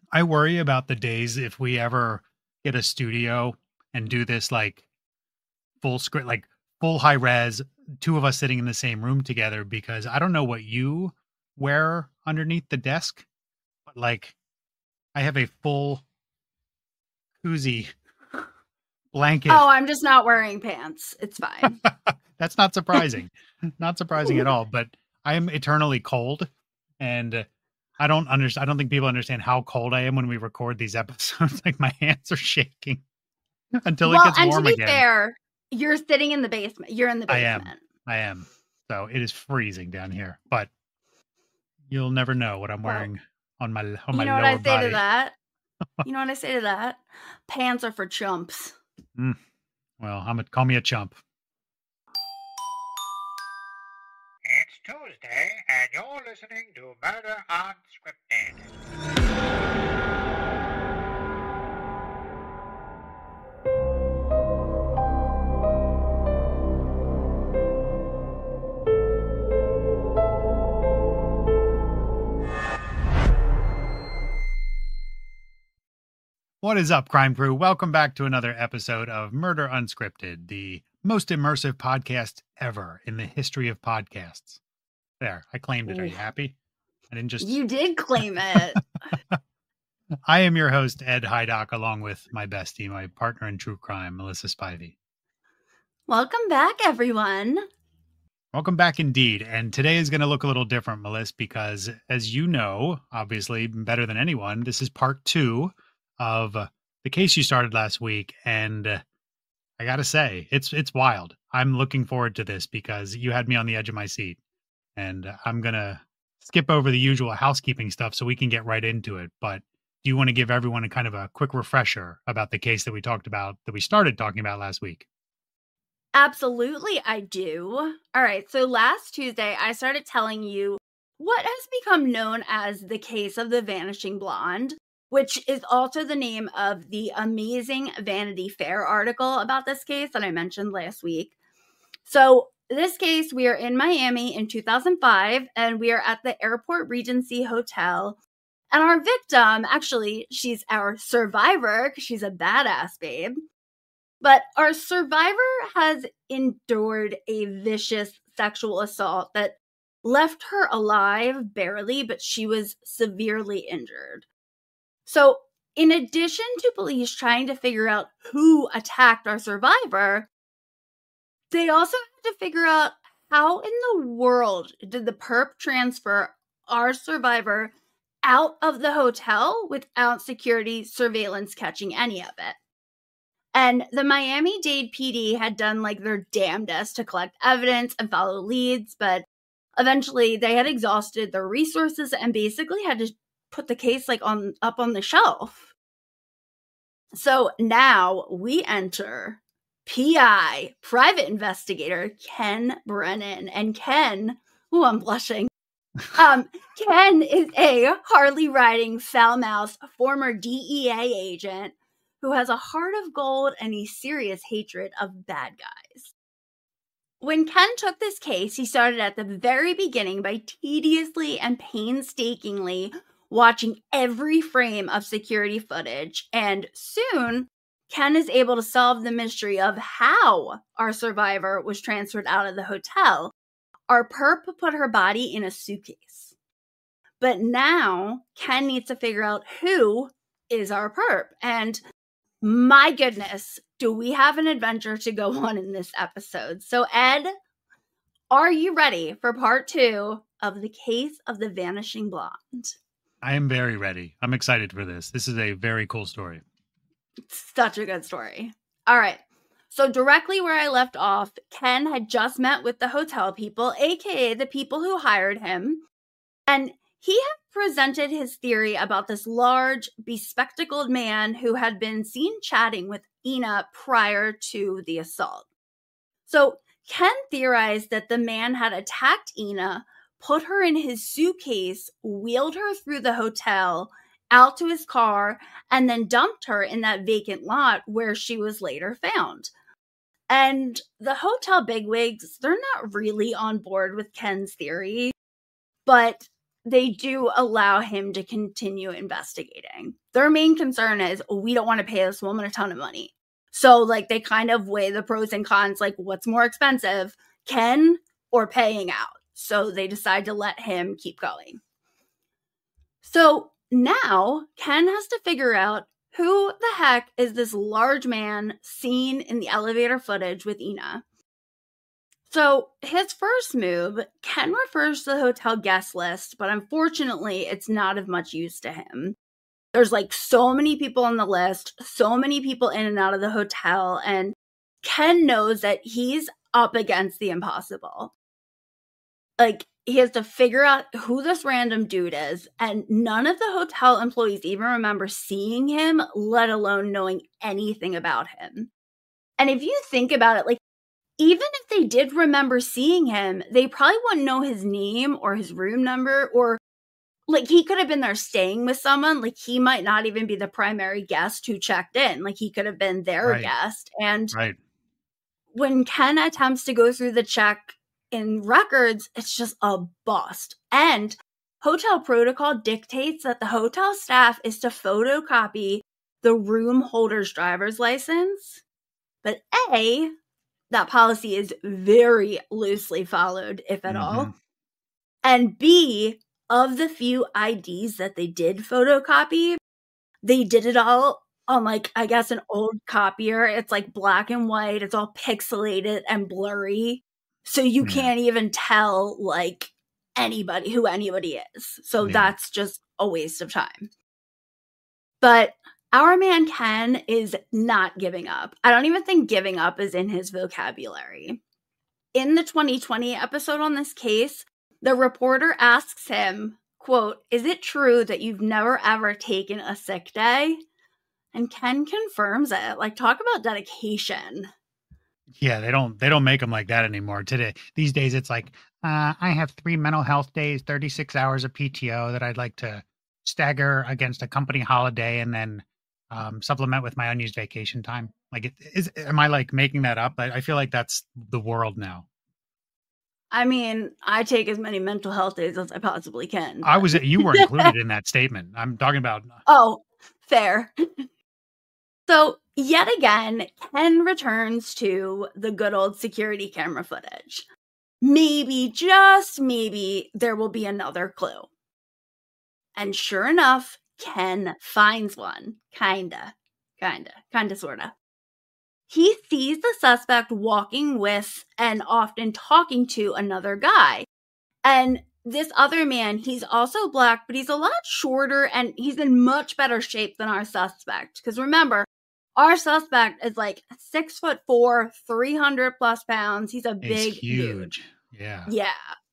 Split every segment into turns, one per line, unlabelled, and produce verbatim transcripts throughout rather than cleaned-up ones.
I worry about the days if we ever get a studio and do this like full script, like full high res, two of us sitting in the same room together, because I don't know what you wear underneath the desk, but like I have a full koozie blanket.
Oh, I'm just not wearing pants. It's fine.
That's not surprising. Not surprising at all, but I am eternally cold, and I don't understand. I don't think people understand how cold I am when we record these episodes. Like my hands are shaking until
well,
it gets
and
warm
to be
again.
fair, you're sitting in the basement. You're in the basement.
I am. I am. So it is freezing down here, but you'll never know what I'm wearing well, on my on my
you know
lower
what I say
body.
to that? You know what I say to that? Pants are for chumps.
Mm. Well, I'm a, call me a chump.
It's Tuesday, and you're listening to Murder Unscripted.
What is up, Crime Crew? Welcome back to another episode of Murder Unscripted, the most immersive podcast ever in the history of podcasts. There, I claimed it. Are you happy? I didn't just...
You did claim it.
I am your host, Ed Hydock, along with my bestie, my partner in true crime, Melissa Spivey.
Welcome back, everyone.
Welcome back indeed. And today is going to look a little different, Melissa, because as you know, obviously better than anyone, this is part two of uh, the case you started last week. And uh, I got to say, it's it's wild. I'm looking forward to this because you had me on the edge of my seat. And uh, I'm going to skip over the usual housekeeping stuff so we can get right into it. But do you want to give everyone a kind of a quick refresher about the case that we talked about, that we started talking about last week?
Absolutely, I do. All right, so last Tuesday, I started telling you what has become known as the case of the Vanishing Blonde, which is also the name of the amazing Vanity Fair article about this case that I mentioned last week. So this case, we are in Miami in two thousand five, and we are at the Airport Regency Hotel. And our victim, actually, she's our survivor, because she's a badass babe. But our survivor has endured a vicious sexual assault that left her alive, barely, but she was severely injured. So, in addition to police trying to figure out who attacked our survivor, they also had to figure out how in the world did the perp transfer our survivor out of the hotel without security surveillance catching any of it. And the Miami-Dade P D had done like their damnedest to collect evidence and follow leads, but eventually they had exhausted their resources and basically had to put the case like on up on the shelf. So now we enter P I, private investigator Ken Brennan. And Ken, ooh, I'm blushing. Um, Ken is a Harley-riding foul-mouthed former D E A agent who has a heart of gold and a serious hatred of bad guys. When Ken took this case, he started at the very beginning by tediously and painstakingly watching every frame of security footage, and soon, Ken is able to solve the mystery of how our survivor was transferred out of the hotel. Our perp put her body in a suitcase. But now, Ken needs to figure out who is our perp. And my goodness, do we have an adventure to go on in this episode. So Ed, are you ready for part two of the case of the Vanishing Blonde?
I am very ready. I'm excited for this. This is a very cool story.
Such a good story. All right. So directly where I left off, Ken had just met with the hotel people, aka the people who hired him, and he had presented his theory about this large, bespectacled man who had been seen chatting with Ina prior to the assault. So Ken theorized that the man had attacked Ina, put her in his suitcase, wheeled her through the hotel, out to his car, and then dumped her in that vacant lot where she was later found. And the hotel bigwigs, they're not really on board with Ken's theory, but they do allow him to continue investigating. Their main concern is, we don't want to pay this woman a ton of money. So, like, they kind of weigh the pros and cons, like, what's more expensive, Ken or paying out? So they decide to let him keep going. So now Ken has to figure out who the heck is this large man seen in the elevator footage with Ina. So his first move, Ken refers to the hotel guest list, but unfortunately it's not of much use to him. There's like so many people on the list, so many people in and out of the hotel, and Ken knows that he's up against the impossible. Like, he has to figure out who this random dude is, and none of the hotel employees even remember seeing him, let alone knowing anything about him. And if you think about it, like, even if they did remember seeing him, they probably wouldn't know his name or his room number, or, like, he could have been there staying with someone. Like, he might not even be the primary guest who checked in. Like, he could have been their
Right.
guest. And
Right.
when Ken attempts to go through the check in records, it's just a bust. And hotel protocol dictates that the hotel staff is to photocopy the room holder's driver's license. But A, that policy is very loosely followed, if at all.
Mhm.
And B, of the few I Ds that they did photocopy, they did it all on, like, I guess an old copier. It's like black and white. It's all pixelated and blurry. So you
Yeah.
can't even tell, like, anybody who anybody is. So
Yeah.
that's just a waste of time. But our man Ken is not giving up. I don't even think giving up is in his vocabulary. In the twenty twenty episode on this case, the reporter asks him, quote, "Is it true that you've never ever taken a sick day?" And Ken confirms it. Like, talk about dedication.
Yeah, they don't they don't make them like that anymore today. These days it's like, uh, I have three mental health days, thirty-six hours of P T O that I'd like to stagger against a company holiday and then um, supplement with my unused vacation time. Like, it, is am I like making that up? I, I feel like that's the world now.
I mean, I take as many mental health days as I possibly can.
I
but-
was you were included in that statement. I'm talking about
Oh, fair. So, yet again, Ken returns to the good old security camera footage. Maybe, just maybe, there will be another clue. And sure enough, Ken finds one. Kinda. Kinda. Kinda, sorta. He sees the suspect walking with and often talking to another guy. And this other man, he's also black, but he's a lot shorter and he's in much better shape than our suspect. Because remember, our suspect is like six foot four, three hundred plus pounds. He's a big
it's
dude.
huge. Yeah.
Yeah.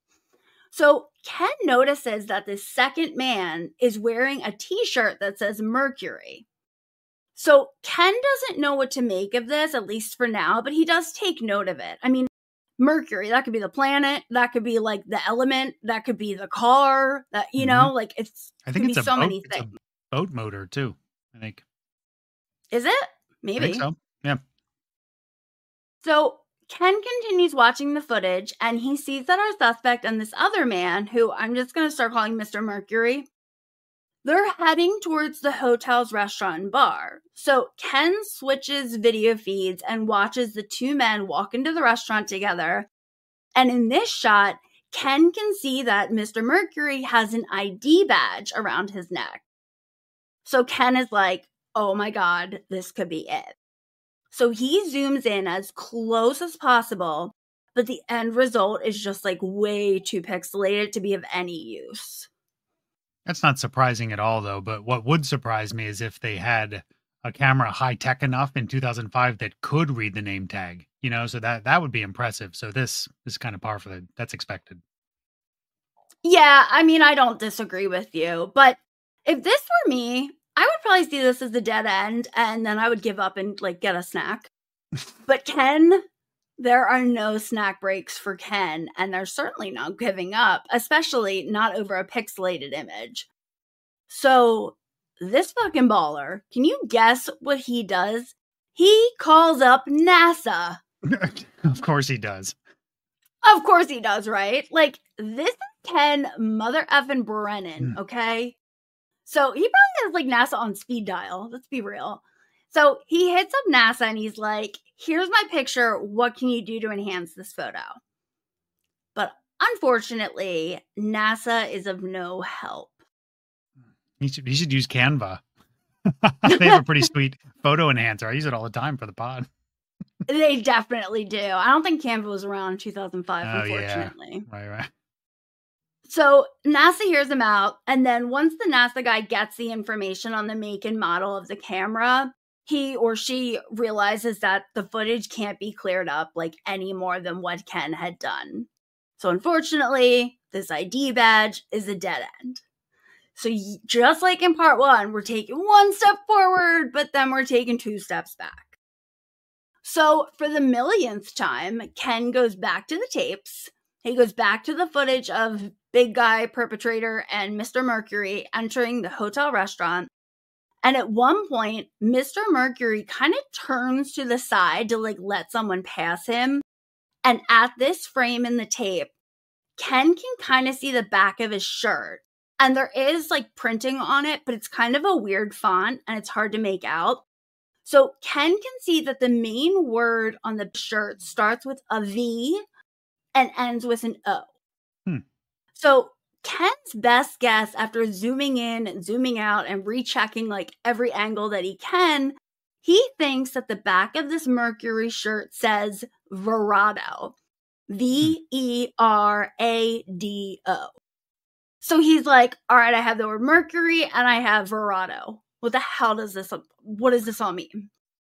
So Ken notices that the second man is wearing a t-shirt that says Mercury. So Ken doesn't know what to make of this, at least for now, but he does take note of it. I mean, Mercury, that could be the planet, that could be like the element, that could be the car, that, you
Mhm.
know, like it's,
I
it
think
can
it's
be
a
so
boat,
many
it's a
things.
boat motor too. I think.
Is it?
I
Maybe.
think so. Yeah.
So Ken continues watching the footage and he sees that our suspect and this other man, who I'm just going to start calling Mister Mercury, they're heading towards the hotel's restaurant and bar. So Ken switches video feeds and watches the two men walk into the restaurant together. And in this shot, Ken can see that Mister Mercury has an I D badge around his neck. So Ken is like, oh my God, this could be it. So he zooms in as close as possible, but the end result is just like way too pixelated to be of any use.
That's not surprising at all, though. But what would surprise me is if they had a camera high tech enough in two thousand five that could read the name tag. You know, so that that would be impressive. So this is kind of par for the that's expected.
Yeah, I mean, I don't disagree with you, but if this were me, I would probably see this as a dead end, and then I would give up and like get a snack. But Ken, there are no snack breaks for Ken, and they're certainly not giving up, especially not over a pixelated image. So this fucking baller, can you guess what he does? He calls up NASA.
Of course he does.
Of course he does, right? Like, this is Ken Mother effing Brennan,
Mm.
okay? So he probably has like NASA on speed dial. Let's be real. So he hits up NASA and he's like, here's my picture. What can you do to enhance this photo? But unfortunately, NASA is of no help.
He should, he should use Canva. They have a pretty sweet photo enhancer. I use it all the time for the pod.
They definitely do. I don't think Canva was around in two thousand five,
Oh,
unfortunately.
yeah. Right, right.
So NASA hears him out, and then once the NASA guy gets the information on the make and model of the camera, he or she realizes that the footage can't be cleared up like any more than what Ken had done. So unfortunately, this I D badge is a dead end. So just like in part one, we're taking one step forward, but then we're taking two steps back. So for the millionth time, Ken goes back to the tapes. He goes back to the footage of Big Guy Perpetrator and Mister Mercury entering the hotel restaurant. And at one point, Mister Mercury kind of turns to the side to like let someone pass him. And at this frame in the tape, Ken can kind of see the back of his shirt. And there is like printing on it, but it's kind of a weird font and it's hard to make out. So Ken can see that the main word on the shirt starts with a V and ends with an O.
Hmm.
So Ken's best guess after zooming in and zooming out and rechecking like every angle that he can, he thinks that the back of this Mercury shirt says Verado. V E R A D O. So he's like, all right, I have the word Mercury and I have Verado. What the hell does this, what does this all mean?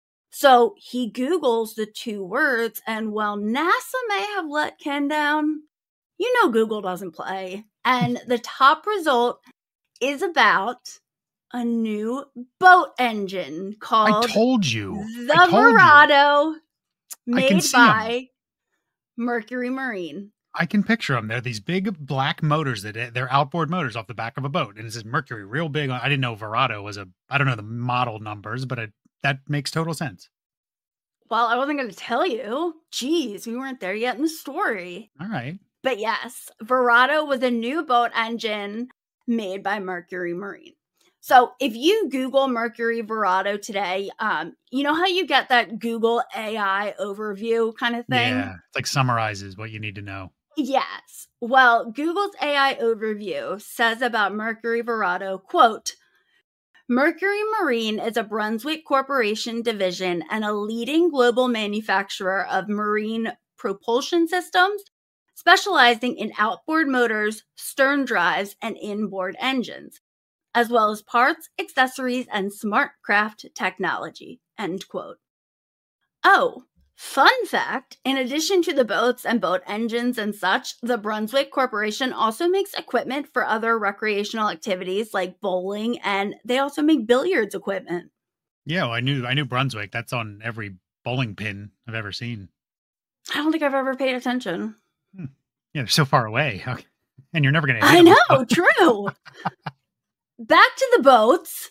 So he Googles the two words, and while NASA may have let Ken down, you know Google doesn't play. And the top result is about a new boat engine called
I told you.
the
I told
Verado,
you. I can
made
see 'em.
by Mercury Marine.
I can picture them. They're these big black motors that they're outboard motors off the back of a boat, and it says Mercury real big. I didn't know Verado was a. I don't know the model numbers, but it, that makes total sense.
Well, I wasn't going to tell you. Jeez, we weren't there yet in the story.
All right.
But yes, Verado was a new boat engine made by Mercury Marine. So if you Google Mercury Verado today, um, you know how you get that Google A I overview kind of thing?
Yeah, it's like summarizes what you need to know.
Yes. Well, Google's A I overview says about Mercury Verado, quote, Mercury Marine is a Brunswick Corporation division and a leading global manufacturer of marine propulsion systems, specializing in outboard motors, stern drives, and inboard engines, as well as parts, accessories, and smart craft technology, end quote. Oh, fun fact, in addition to the boats and boat engines and such, the Brunswick Corporation also makes equipment for other recreational activities like bowling, and they also make billiards equipment.
Yeah, well, I knew I knew Brunswick. That's on every bowling pin I've ever seen.
I don't think I've ever paid attention.
Hmm. Yeah, they're so far away. Okay. And you're never going to
I know, true. Back to the boats.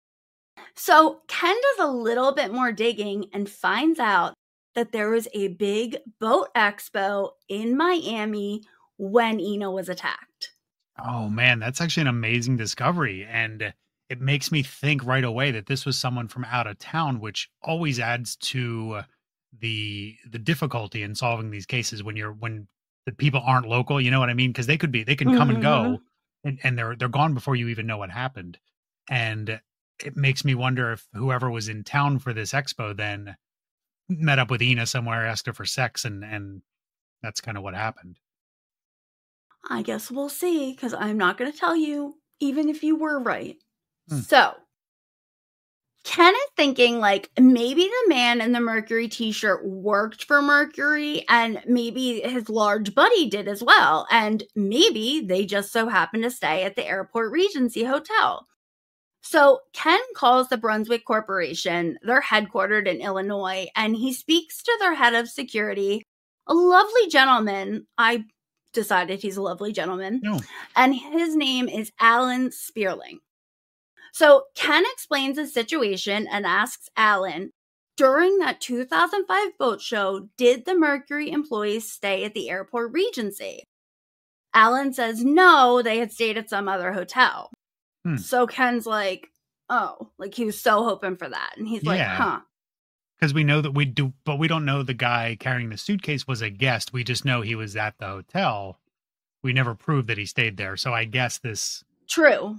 So Ken does a little bit more digging and finds out that there was a big boat expo in Miami when Ina was attacked.
Oh, man, that's actually an amazing discovery. And it makes me think right away that this was someone from out of town, which always adds to the the difficulty in solving these cases when you're when the people aren't local. You know what I mean? Because they could be, they can come mm-hmm. and go, and, and they're they're gone before you even know what happened. And it makes me wonder if whoever was in town for this expo then met up with Ina somewhere, asked her for sex, and and that's kind of what happened.
I guess we'll see, because I'm not going to tell you, even if you were right. Hmm. So, Ken is thinking, like, maybe the man in the Mercury t-shirt worked for Mercury, and maybe his large buddy did as well, and maybe they just so happened to stay at the Airport Regency Hotel. So Ken calls the Brunswick Corporation. They're headquartered in Illinois, and he speaks to their head of security, a lovely gentleman. I decided he's a lovely gentleman.
No.
And his name is Alan Spearling. So Ken explains the situation and asks Alan, during that two thousand five boat show, did the Mercury employees stay at the Airport Regency? Alan says no, they had stayed at some other hotel.
Hmm.
So Ken's like, oh, like he was so hoping for that. And he's like,
Yeah.
huh.
Because we know that we do, but we don't know the guy carrying the suitcase was a guest. We just know he was at the hotel. We never proved that he stayed there. So I guess this.
True.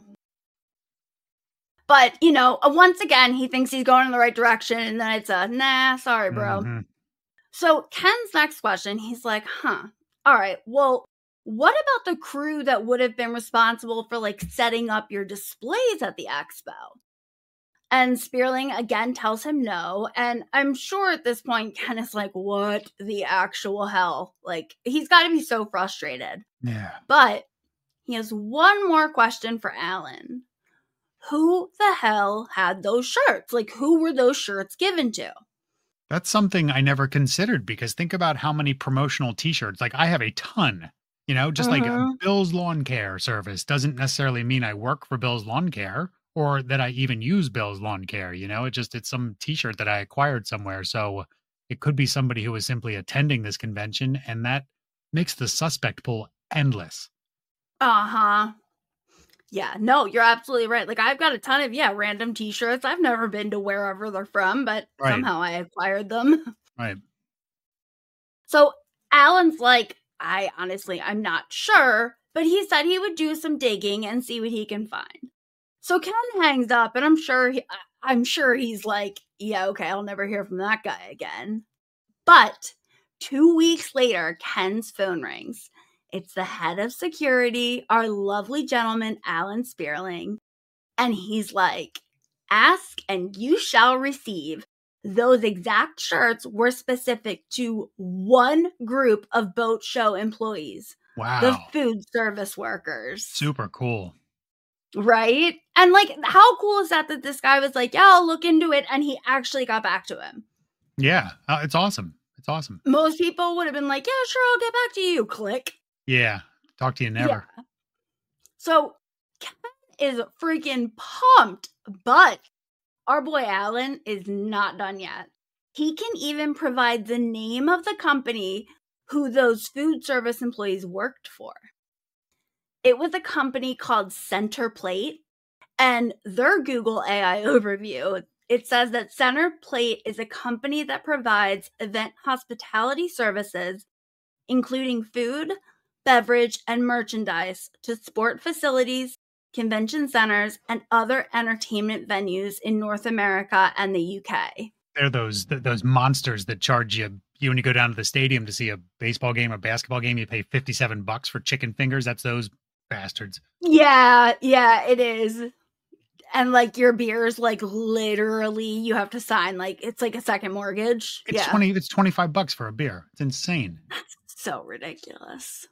But, you know, uh, once again, he thinks he's going in the right direction. And then it's a, nah, sorry, bro.
Mm-hmm.
So Ken's next question, he's like, huh, all right, well, what about the crew that would have been responsible for like setting up your displays at the expo? And Spearling again tells him no. And I'm sure at this point, Ken is like, what the actual hell? Like, he's got to be so frustrated.
Yeah.
But he has one more question for Alan. Who the hell had those shirts? Like, who were those shirts given to?
That's something I never considered, because think about how many promotional t-shirts, like I have a ton, you know, just
Mhm.
like a Bill's Lawn Care service doesn't necessarily mean I work for Bill's Lawn Care or that I even use Bill's Lawn Care. You know, it just, it's some t-shirt that I acquired somewhere. So it could be somebody who was simply attending this convention, and that makes the suspect pool endless.
Uh-huh. Yeah, no, you're absolutely right. Like, I've got a ton of, yeah, random t-shirts. I've never been to wherever they're from, but
Right.
somehow I acquired them.
Right.
So Alan's like, I honestly, I'm not sure, but he said he would do some digging and see what he can find. So Ken hangs up, and I'm sure, he, I'm sure he's like, yeah, okay, I'll never hear from that guy again. But two weeks later, Ken's phone rings. It's the head of security, our lovely gentleman, Alan Spearling. And he's like, ask and you shall receive. Those exact shirts were specific to one group of boat show employees.
Wow.
The food service workers.
Super cool.
Right? And like, how cool is that that this guy was like, yeah, I'll look into it. And he actually got back to him.
Yeah. Uh, it's awesome. It's awesome.
Most people would have been like, yeah, sure, I'll get back to you. Click.
Yeah. Talk to you never.
Yeah. So Ken is freaking pumped, but our boy Alan is not done yet. He can even provide the name of the company who those food service employees worked for. It was a company called Center Plate, and their Google A I overview, it says that Center Plate is a company that provides event hospitality services, including food, beverage, and merchandise to sport facilities, convention centers, and other entertainment venues in North America and the U K.
They're those th- those monsters that charge you. You when you go down to the stadium to see a baseball game or basketball game, you pay fifty-seven bucks for chicken fingers. That's those bastards.
Yeah, yeah, it is. And like your beers, like literally, you have to sign like it's like a second mortgage.
It's
yeah.
twenty. It's twenty-five bucks for a beer. It's insane.
That's so ridiculous.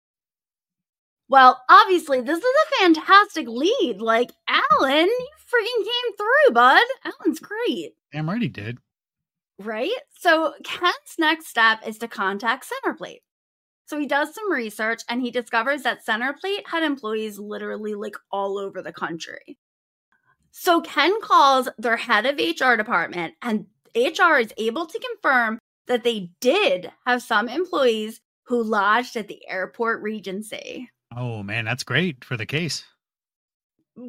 Well, obviously, this is a fantastic lead. Like, Alan, you freaking came through, bud. Alan's great.
Damn right he did.
Right? So Ken's next step is to contact Centerplate. So he does some research and he discovers that Centerplate had employees literally like all over the country. So Ken calls their head of H R department, and H R is able to confirm that they did have some employees who lodged at the airport Regency.
Oh man, that's great for the case.
But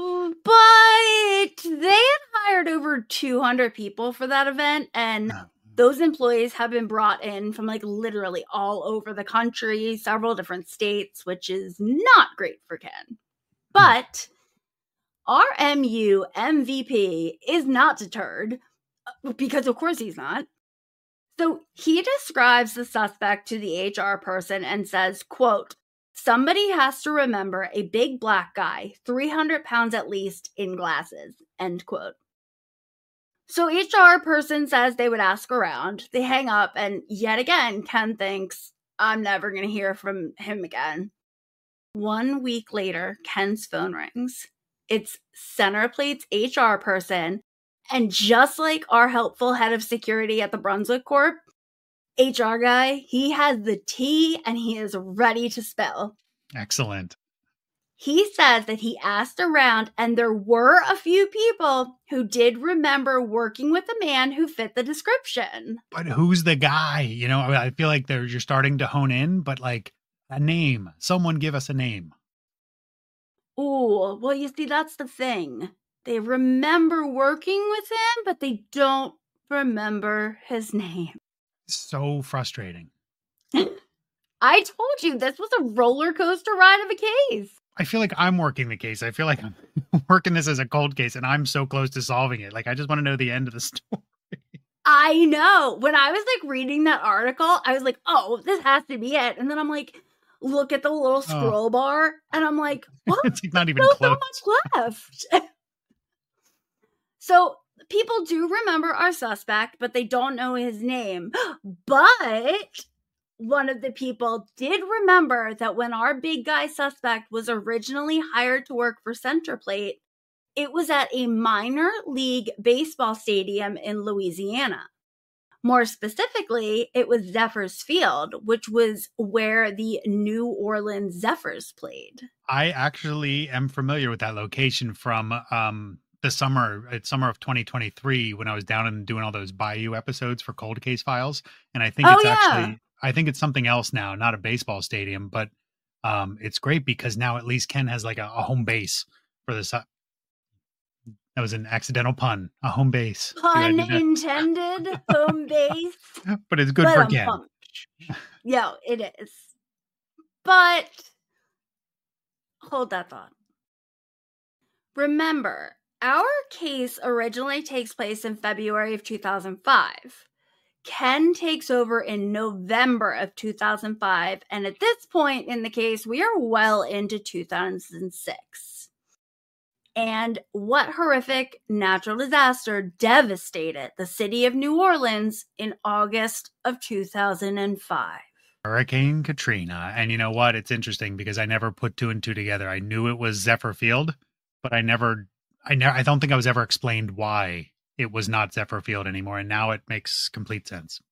they had hired over two hundred people for that event, and those employees have been brought in from like literally all over the country, several different states, which is not great for Ken. But our M U M V P is not deterred, because of course he's not. So he describes the suspect to the H R person and says, quote, somebody has to remember a big black guy, three hundred pounds at least, in glasses, end quote. So H R person says they would ask around. They hang up, and yet again, Ken thinks, I'm never going to hear from him again. One week later, Ken's phone rings. It's Centerplate's H R person, and just like our helpful head of security at the Brunswick Corp, H R guy, he has the tea and he is ready to spill.
Excellent.
He says that he asked around and there were a few people who did remember working with a man who fit the description.
But who's the guy? You know, I feel like they're, you're starting to hone in, but like, A name. Someone give us a name.
Ooh, well, you see, that's the thing. They remember working with him, but they don't remember his name.
So frustrating.
I told you this was a roller coaster ride of a case.
I feel like I'm working the case. I feel like I'm working this as a cold case, and I'm so close to solving it. Like, I just want to know the end of the story.
I know. When I was like reading that article, I was like, oh, this has to be it. And then I'm like, look at the little scroll oh. bar, and I'm like, what?
It's like not even
There's
close.
so much left. So people do remember our suspect, but they don't know his name. But one of the people did remember that when our big guy suspect was originally hired to work for Centerplate, it was at a minor league baseball stadium in Louisiana. More specifically, it was Zephyrs Field, which was where the New Orleans Zephyrs played.
I actually am familiar with that location from um, the summer, it's summer of twenty twenty-three, when I was down and doing all those Bayou episodes for Cold Case Files. And I think
oh,
it's
yeah.
actually, I think it's something else now, not a baseball stadium, but um, it's great because now at least Ken has like a, a home base for this. Uh, that was an accidental pun, a home base.
Pun intended, home base.
But it's good
but
for
I'm
Ken.
Pumped. Yeah, it is. But hold that thought. Remember, our case originally takes place in February of two thousand five. Ken takes over in November of two thousand five, and at this point in the case, we are well into two thousand six. And what horrific natural disaster devastated the city of New Orleans in August of two thousand five?
Hurricane Katrina. And you know what? It's interesting because I never put two and two together. I knew it was Zephyr Field, but I never, I never, I don't think I was ever explained why it was not Zephyr Field anymore. And now it makes complete sense.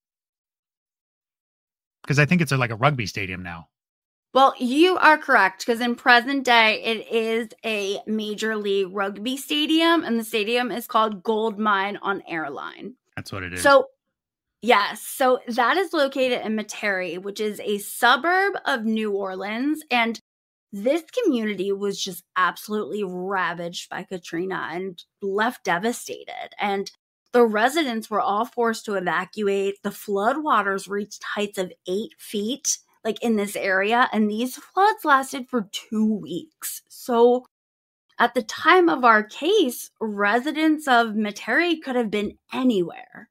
Because I think it's a, like a rugby stadium now.
Well, you are correct, because in present day, it is a major league rugby stadium, and the stadium is called Gold Mine on Airline.
That's what it is.
So, yes, so that is located in Metairie, which is a suburb of New Orleans, and this community was just absolutely ravaged by Katrina and left devastated, and the residents were all forced to evacuate. The floodwaters reached heights of eight feet. Like in this area, and these floods lasted for two weeks. So at the time of our case, residents of Metairie could have been anywhere.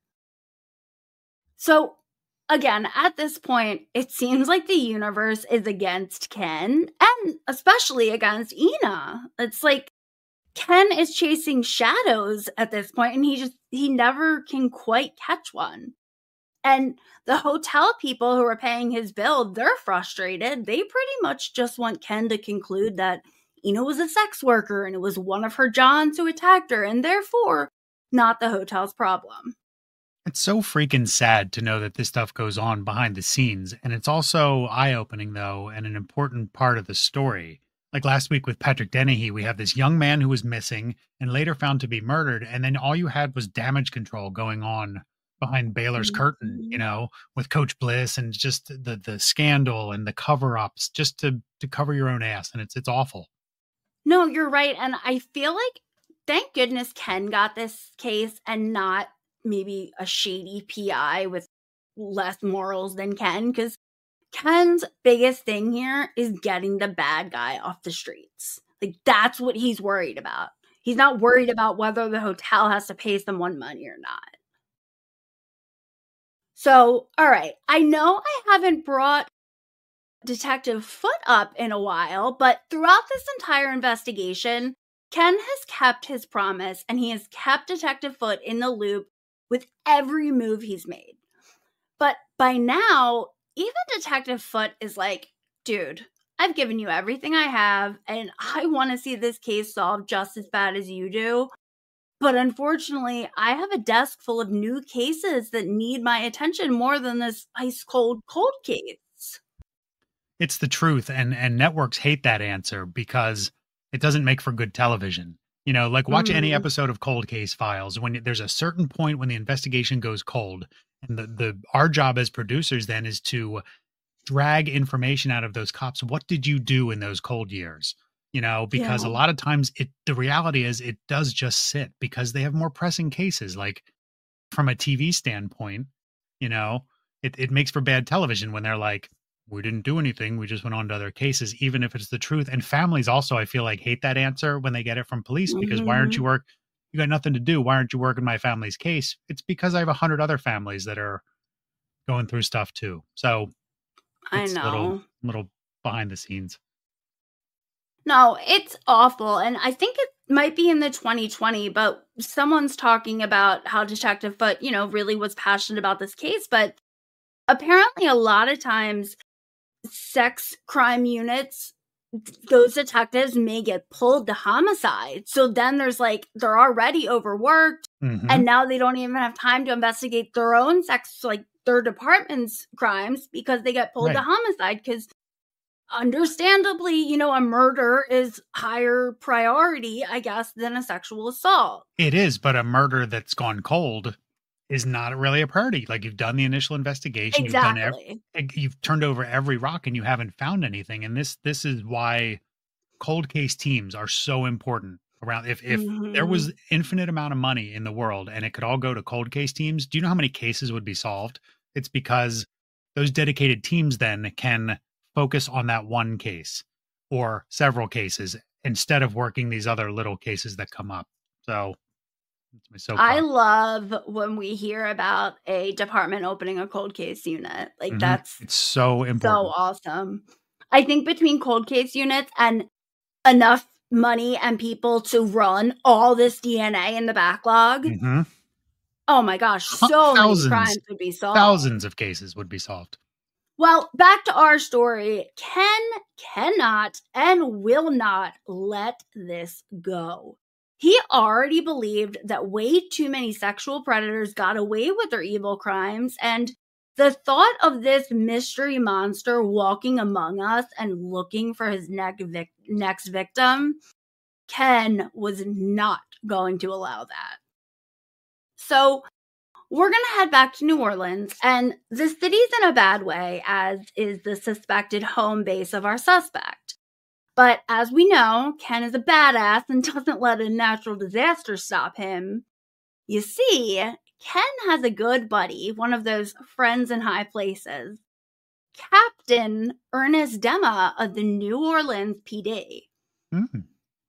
So again, at this point, it seems like the universe is against Ken, and especially against Ina. It's like Ken is chasing shadows at this point, and he just, he never can quite catch one. And the hotel people who are paying his bill, they're frustrated. They pretty much just want Ken to conclude that Ina was a sex worker and it was one of her Johns who attacked her, and therefore not the hotel's problem.
It's so freaking sad to know that this stuff goes on behind the scenes. And it's also eye-opening, though, and an important part of the story. Like last week with Patrick Dennehy, we have this young man who was missing and later found to be murdered. And then all you had was damage control going on behind Baylor's mm-hmm. curtain, you know, with Coach Bliss, and just the the scandal and the cover-ups just to to cover your own ass. And it's it's awful.
No, you're right. And I feel like, thank goodness Ken got this case and not maybe a shady P I with less morals than Ken, because Ken's biggest thing here is getting the bad guy off the streets. Like, that's what he's worried about. He's not worried about whether the hotel has to pay someone money or not. So, all right, I know I haven't brought Detective Foot up in a while, but throughout this entire investigation, Ken has kept his promise, and he has kept Detective Foot in the loop with every move he's made. But by now, even Detective Foot is like, dude, I've given you everything I have, and I want to see this case solved just as bad as you do. But unfortunately, I have a desk full of new cases that need my attention more than this ice cold cold case.
It's the truth. And, and networks hate that answer because it doesn't make for good television. You know, like watch mm-hmm. any episode of Cold Case Files when there's a certain point when the investigation goes cold. And the, the our job as producers then is to drag information out of those cops. What did you do in those cold years? You know, because
Yeah.
a lot of times it the reality is it does just sit because they have more pressing cases. Like from a T V standpoint, you know, it, it makes for bad television when they're like, we didn't do anything. We just went on to other cases, even if it's the truth. And families also, I feel like, hate that answer when they get it from police because why aren't you
Mhm.
work? You got nothing to do. Why aren't you working my family's case? It's because I have a hundred other families that are going through stuff too. So
I
it's a little,
know.
little behind the scenes.
No, it's awful. And I think it might be in the twenty twenty, but someone's talking about how Detective Foote, you know, really was passionate about this case. But apparently, a lot of times, sex crime units, those detectives may get pulled to homicide. So then there's like, they're already overworked.
Mhm.
And now they don't even have time to investigate their own sex, like their department's crimes because they get pulled to
Right.
homicide because understandably, you know, a murder is higher priority, I guess, than a sexual assault.
It is, but a murder that's gone cold is not really a priority. Like you've done the initial investigation, you've done ev-
Exactly.
like, you've turned over every rock and you haven't found anything. And this this is why cold case teams are so important around. If if there
Mhm.
was infinite amount of money in the world and it could all go to cold case teams, do you know how many cases would be solved? It's because those dedicated teams then can focus on that one case or several cases instead of working these other little cases that come up. So that's my
I
soapbox.
love when we hear about a department opening a cold case unit. Like,
Mhm.
that's
It's so
so
important.
awesome. I think between cold case units and enough money and people to run all this D N A in the backlog,
Mhm.
oh my gosh,
Hu
so many
thousands,
crimes would be solved.
thousands of cases would be solved.
Well, back to our story. Ken cannot and will not let this go. He already believed that way too many sexual predators got away with their evil crimes, and the thought of this mystery monster walking among us and looking for his neck vic- next victim, Ken was not going to allow that. So, we're going to head back to New Orleans, and the city's in a bad way, as is the suspected home base of our suspect. But as we know, Ken is a badass and doesn't let a natural disaster stop him. You see, Ken has a good buddy, one of those friends in high places, Captain Ernest Dema of the New Orleans P D.
Mm.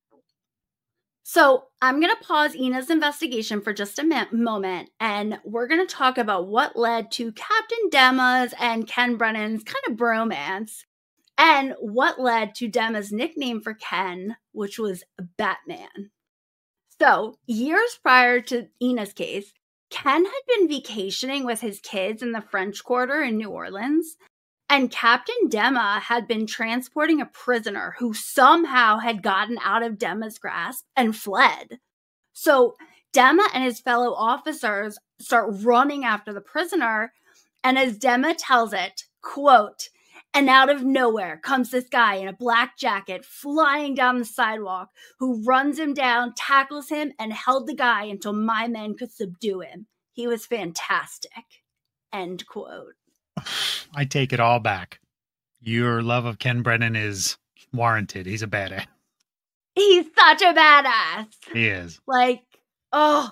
So I'm going to pause Ina's investigation for just a mi- moment, and we're going to talk about what led to Captain Dema's and Ken Brennan's kind of bromance, and what led to Dema's nickname for Ken, which was Batman. So years prior to Ina's case, Ken had been vacationing with his kids in the French Quarter in New Orleans, and Captain Dema had been transporting a prisoner who somehow had gotten out of Dema's grasp and fled. So Dema and his fellow officers start running after the prisoner, and as Dema tells it, quote, and out of nowhere comes this guy in a black jacket flying down the sidewalk who runs him down, tackles him, and held the guy until my men could subdue him. He was fantastic. End quote.
I take it all back. Your love of Ken Brennan is warranted. He's a badass.
He's such a badass.
He is.
Like, oh.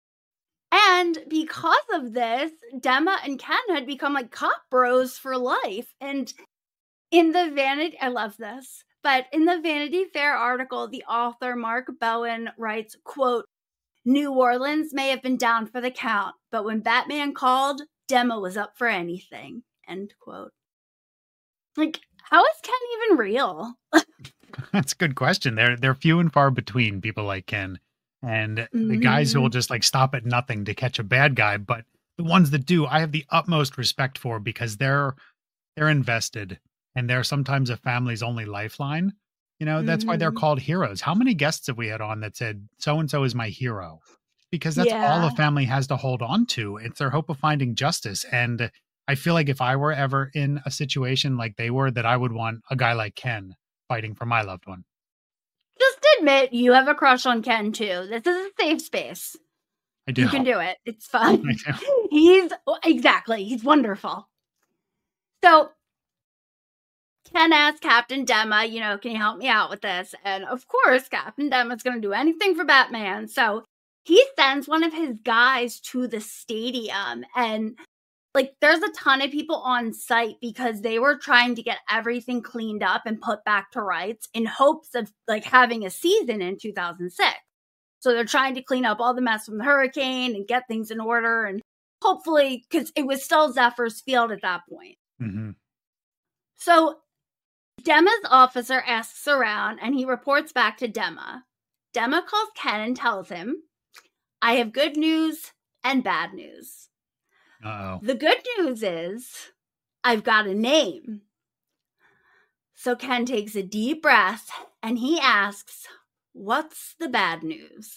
And because of this, Dema and Ken had become like cop bros for life. And in the Vanity, I love this, but in the Vanity Fair article, the author Mark Bowen writes, quote, New Orleans may have been down for the count, but when Batman called, Dema was up for anything, end quote. Like, how is Ken even real?
That's a good question. They're they're few and far between people like Ken. And the guys who will
Mhm.
just like stop at nothing to catch a bad guy, but the ones that do, I have the utmost respect for because they're they're invested and they're sometimes a family's only lifeline. You know, that's why they're
Mhm.
called heroes. How many guests have we had on that said so and so is my hero? Because that's all
Yeah.
a family has to hold on to. It's their hope of finding justice. And I feel like if I were ever in a situation like they were, that I would want a guy like Ken fighting for my loved one.
Just admit you have a crush on Ken too. This is a safe space.
I do.
You can do it. It's
I
fun.
do.
He's exactly. He's wonderful. So Ken asked Captain Dema, you know, can you help me out with this? And of course, Captain Dema's going to do anything for Batman. So he sends one of his guys to the stadium, and like there's a ton of people on site because they were trying to get everything cleaned up and put back to rights in hopes of like having a season in two thousand six. So they're trying to clean up all the mess from the hurricane and get things in order, and hopefully, because it was still Zephyr's field at that point.
Mm-hmm.
So Dema's officer asks around, and he reports back to Dema. Dema calls Ken and tells him, I have good news and bad news.
Uh-oh.
The good news is I've got a name. So Ken takes a deep breath, and he asks, what's the bad news?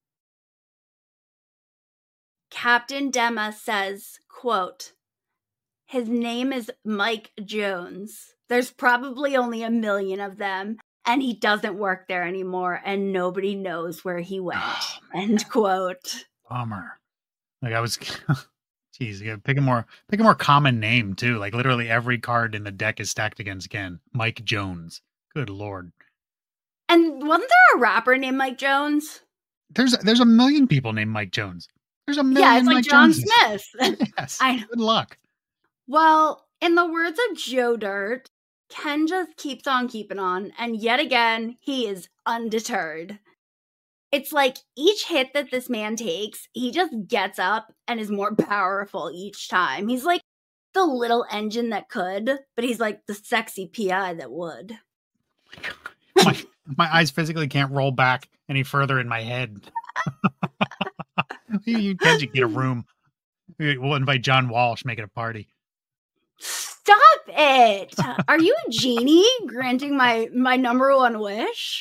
Captain Dema says, quote, his name is Mike Jones. There's probably only a million of them, and he doesn't work there anymore, and nobody knows where he went.
Oh,
End quote.
Bummer. Like I was, geez, you gotta pick a more pick a more common name too. Like literally every card in the deck is stacked against Ken. Mike Jones. Good Lord.
And wasn't there a rapper named Mike Jones?
There's there's a million people named Mike Jones. There's a million.
Yeah, it's like
Mike
John
Joneses.
Smith.
Yes.
I know.
Good luck.
Well, in the words of Joe Dirt, Ken just keeps on keeping on, and yet again, he is undeterred. It's like each hit that this man takes, he just gets up and is more powerful each time. He's like the little engine that could, but he's like the sexy P I that would.
my, my eyes physically can't roll back any further in my head. you, you can't get a room. We'll invite John Walsh, make it a party.
Stop it! Are you a genie granting my my number one wish?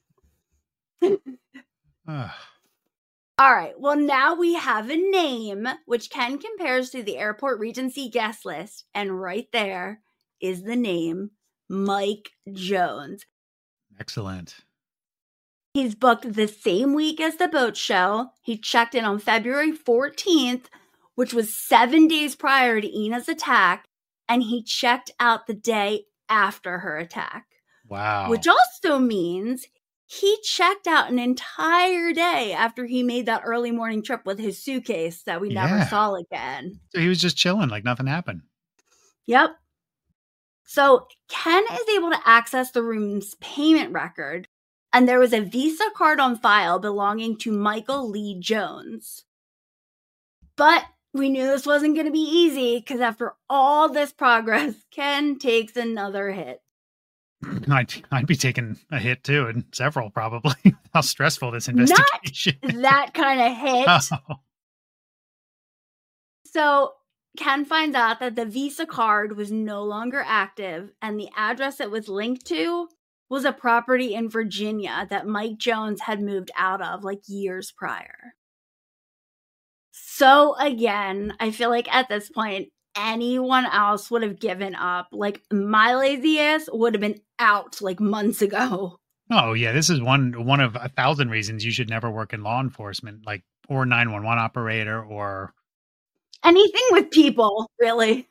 All right, well, now we have a name, which Ken compares to the Airport Regency guest list, and right there is the name Mike Jones.
Excellent.
He's booked the same week as the boat show. He checked in on February fourteenth, which was seven days prior to Ina's attack, and he checked out the day after her attack.
Wow.
Which also means he checked out an entire day after he made that early morning trip with his suitcase that we never
Yeah.
saw again.
So he was just chilling like nothing happened.
Yep. So Ken is able to access the room's payment record, and there was a Visa card on file belonging to Michael Lee Jones. But we knew this wasn't going to be easy because after all this progress, Ken takes another hit.
I'd, I'd be taking a hit too, and several probably. How stressful this investigation is.
That kind of hit.
Oh.
So Ken finds out that the Visa card was no longer active, and the address it was linked to was a property in Virginia that Mike Jones had moved out of like years prior. So again, I feel like at this point, anyone else would have given up. Like my lazy ass would have been out like months ago.
Oh yeah, this is one one of a thousand reasons you should never work in law enforcement, like or nine one one operator or
anything with people, really.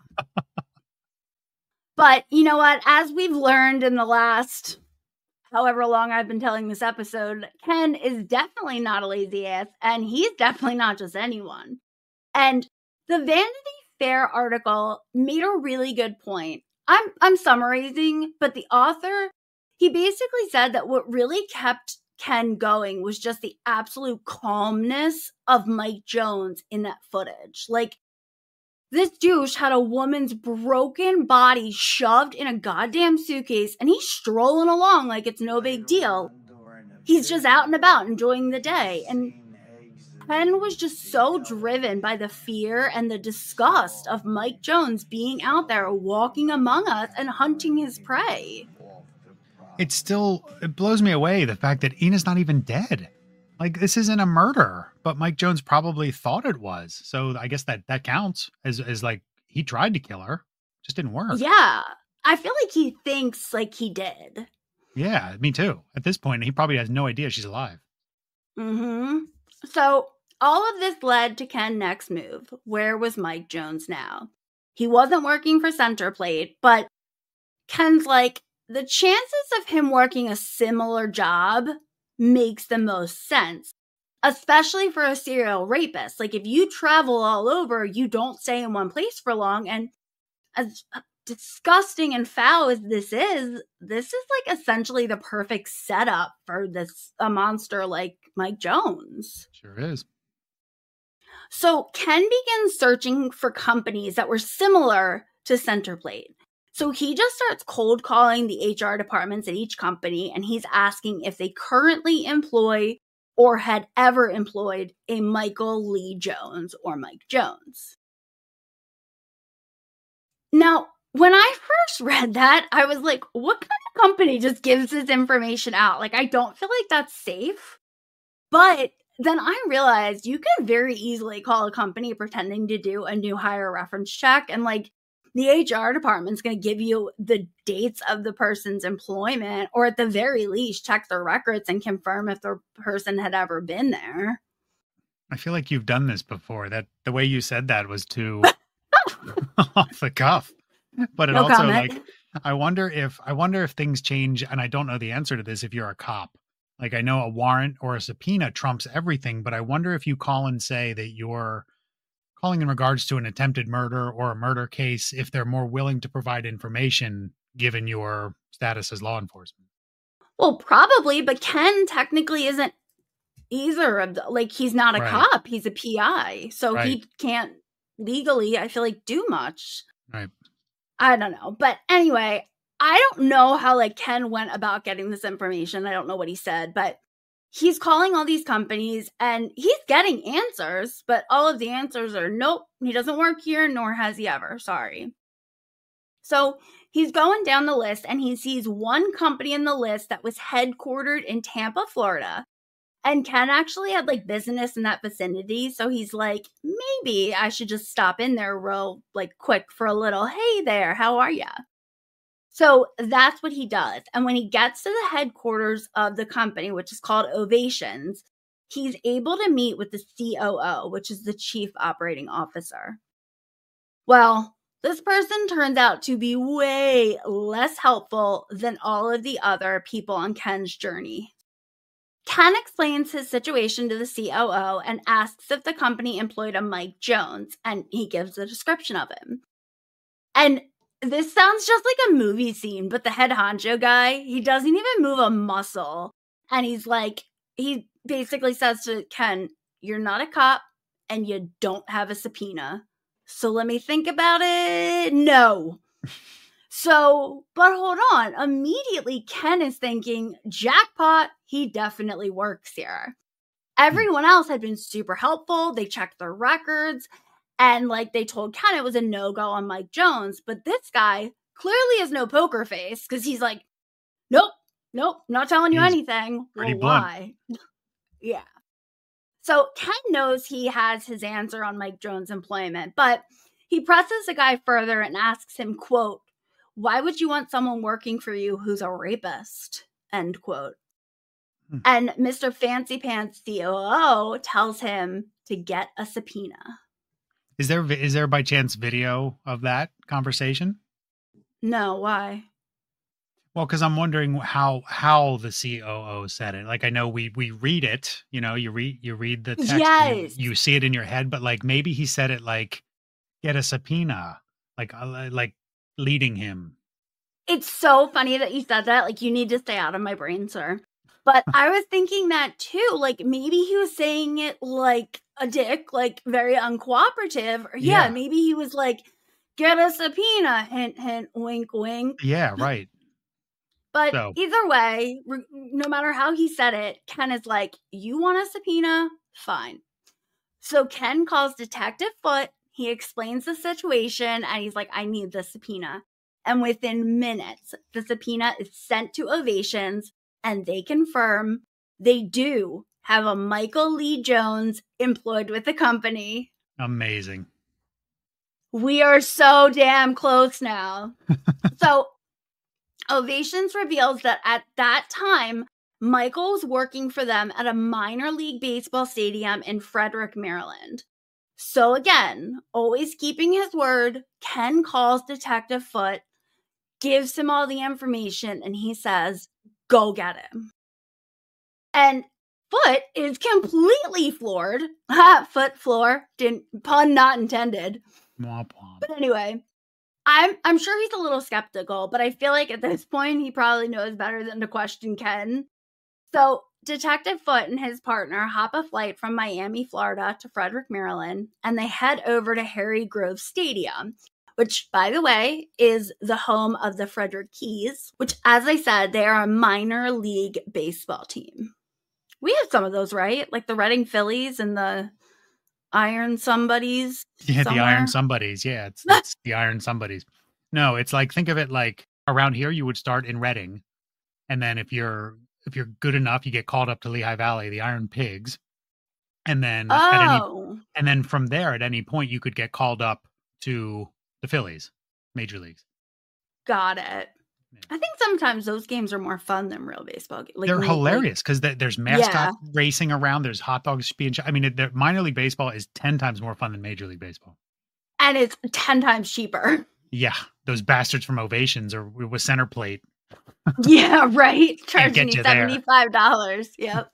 But you know what? As we've learned in the last however long I've been telling this episode, Ken is definitely not a lazy ass, and he's definitely not just anyone. And the Vanity Fair article made a really good point. I'm I'm summarizing, but the author, he basically said that what really kept Ken going was just the absolute calmness of Mike Jones in that footage. Like, this douche had a woman's broken body shoved in a goddamn suitcase, and he's strolling along like it's no big deal. He's just out and about enjoying the day. And Ken was just so driven by the fear and the disgust of Mike Jones being out there walking among us and hunting his prey.
It still, it blows me away, the fact that Ina's not even dead. Like, this isn't a murder, but Mike Jones probably thought it was. So I guess that, that counts as, as like, he tried to kill her. Just didn't work.
Yeah. I feel like he thinks like he did.
Yeah, me too. At this point, he probably has no idea she's alive.
Mm-hmm. So all of this led to Ken's next move. Where was Mike Jones now? He wasn't working for Centerplate, but Ken's like, the chances of him working a similar job makes the most sense, especially for a serial rapist. Like, if you travel all over, you don't stay in one place for long. And as disgusting and foul as this is, this is like essentially the perfect setup for this a monster like Mike Jones.
Sure is.
So Ken begins searching for companies that were similar to Centerplate. So he just starts cold calling the H R departments at each company, and he's asking if they currently employ or had ever employed a Michael Lee Jones or Mike Jones. Now, when I first read that, I was like, what kind of company just gives this information out? Like, I don't feel like that's safe. But then I realized you could very easily call a company pretending to do a new hire reference check, and like the H R department's going to give you the dates of the person's employment, or at the very least check their records and confirm if the person had ever been there.
I feel like you've done this before. That the way you said that was too off the cuff. But it
No
also
comment.
like I wonder if I wonder if things change, and I don't know the answer to this if you're a cop. Like, I know a warrant or a subpoena trumps everything, but I wonder if you call and say that you're calling in regards to an attempted murder or a murder case, if they're more willing to provide information given your status as law enforcement.
Well, probably, but Ken technically isn't either of the, like, he's not a
Right.
cop, he's a P I, so
Right.
he can't legally, I feel like, do much.
Right.
I don't know. But anyway, I don't know how like Ken went about getting this information. I don't know what he said, but he's calling all these companies and he's getting answers, but all of the answers are nope, he doesn't work here, nor has he ever. Sorry. So he's going down the list and he sees one company in the list that was headquartered in Tampa, Florida. And Ken actually had like business in that vicinity. So he's like, maybe I should just stop in there real like quick for a little, hey there, how are ya? So that's what he does. And when he gets to the headquarters of the company, which is called Ovations, he's able to meet with the C O O, which is the Chief Operating Officer. Well, this person turns out to be way less helpful than all of the other people on Ken's journey. Ken explains his situation to the C O O and asks if the company employed a Mike Jones, and he gives a description of him. And this sounds just like a movie scene, but the head honcho guy, he doesn't even move a muscle. And he's like, he basically says to Ken, you're not a cop and you don't have a subpoena. So let me think about it. No. So, but hold on. Immediately, Ken is thinking, jackpot, he definitely works here. Everyone else had been super helpful. They checked their records. And like they told Ken it was a no-go on Mike Jones. But this guy clearly has no poker face because he's like, nope, nope, not telling you
He's
anything.
pretty
Well,
blunt.
why? Yeah. So Ken knows he has his answer on Mike Jones' employment, but he presses the guy further and asks him, quote, why would you want someone working for you who's a rapist? End quote.
Hmm.
And Mister Fancy Pants C O O tells him to get a subpoena.
Is there vi- is there by chance video of that conversation?
No, why?
Well, because I'm wondering how how the C O O said it. Like, I know we we read it, you know, you read you read the text, and
Yes.
you, you see it in your head, but like maybe he said it like get a subpoena, like uh, like leading him.
It's so funny that you said that. Like, you need to stay out of my brain, sir. But I was thinking that too. Like, maybe he was saying it like a dick, like very uncooperative. Or yeah,
Yeah.
maybe he was like, get a subpoena, hint, hint, wink, wink.
Yeah, right.
But
So-
either way, re- no matter how he said it, Ken is like, you want a subpoena? Fine. So Ken calls Detective Foote. He explains the situation and he's like, I need the subpoena. And within minutes, the subpoena is sent to Ovations and they confirm they do have a Michael Lee Jones employed with the company.
Amazing.
We are so damn close now. So Ovations reveals that at that time, Michael was working for them at a minor league baseball stadium in Frederick, Maryland. So again, always keeping his word, Ken calls Detective Foote, gives him all the information, and he says, go get him. And Foot is completely floored. Ha, Foot floor. Didn't, pun not intended.
Womp womp.
But anyway, I'm I'm sure he's a little skeptical, but I feel like at this point he probably knows better than to question Ken. So Detective Foot and his partner hop a flight from Miami, Florida to Frederick, Maryland, and they head over to Harry Grove Stadium, which, by the way, is the home of the Frederick Keys, which, as I said, they are a minor league baseball team. We have some of those, right? Like the Reading Phillies and the Iron Somebodies.
Yeah,
somewhere.
the Iron Somebodies. Yeah, it's, it's the Iron Somebodies. No, it's like, think of it like around here, you would start in Reading. And then if you're if you're good enough, you get called up to Lehigh Valley, the Iron Pigs. And then
oh.
at any, and then from there, at any point, you could get called up to the Phillies, Major Leagues.
Got it. I think sometimes those games are more fun than real baseball. Like,
they're hilarious because there's mascot
yeah.
racing around. There's hot dogs being. I mean, the minor league baseball is ten times more fun than Major League Baseball,
and it's ten times cheaper.
Yeah, those bastards from Ovations or with center plate.
Yeah, right. Charging
you
you seventy-five dollars. Yep.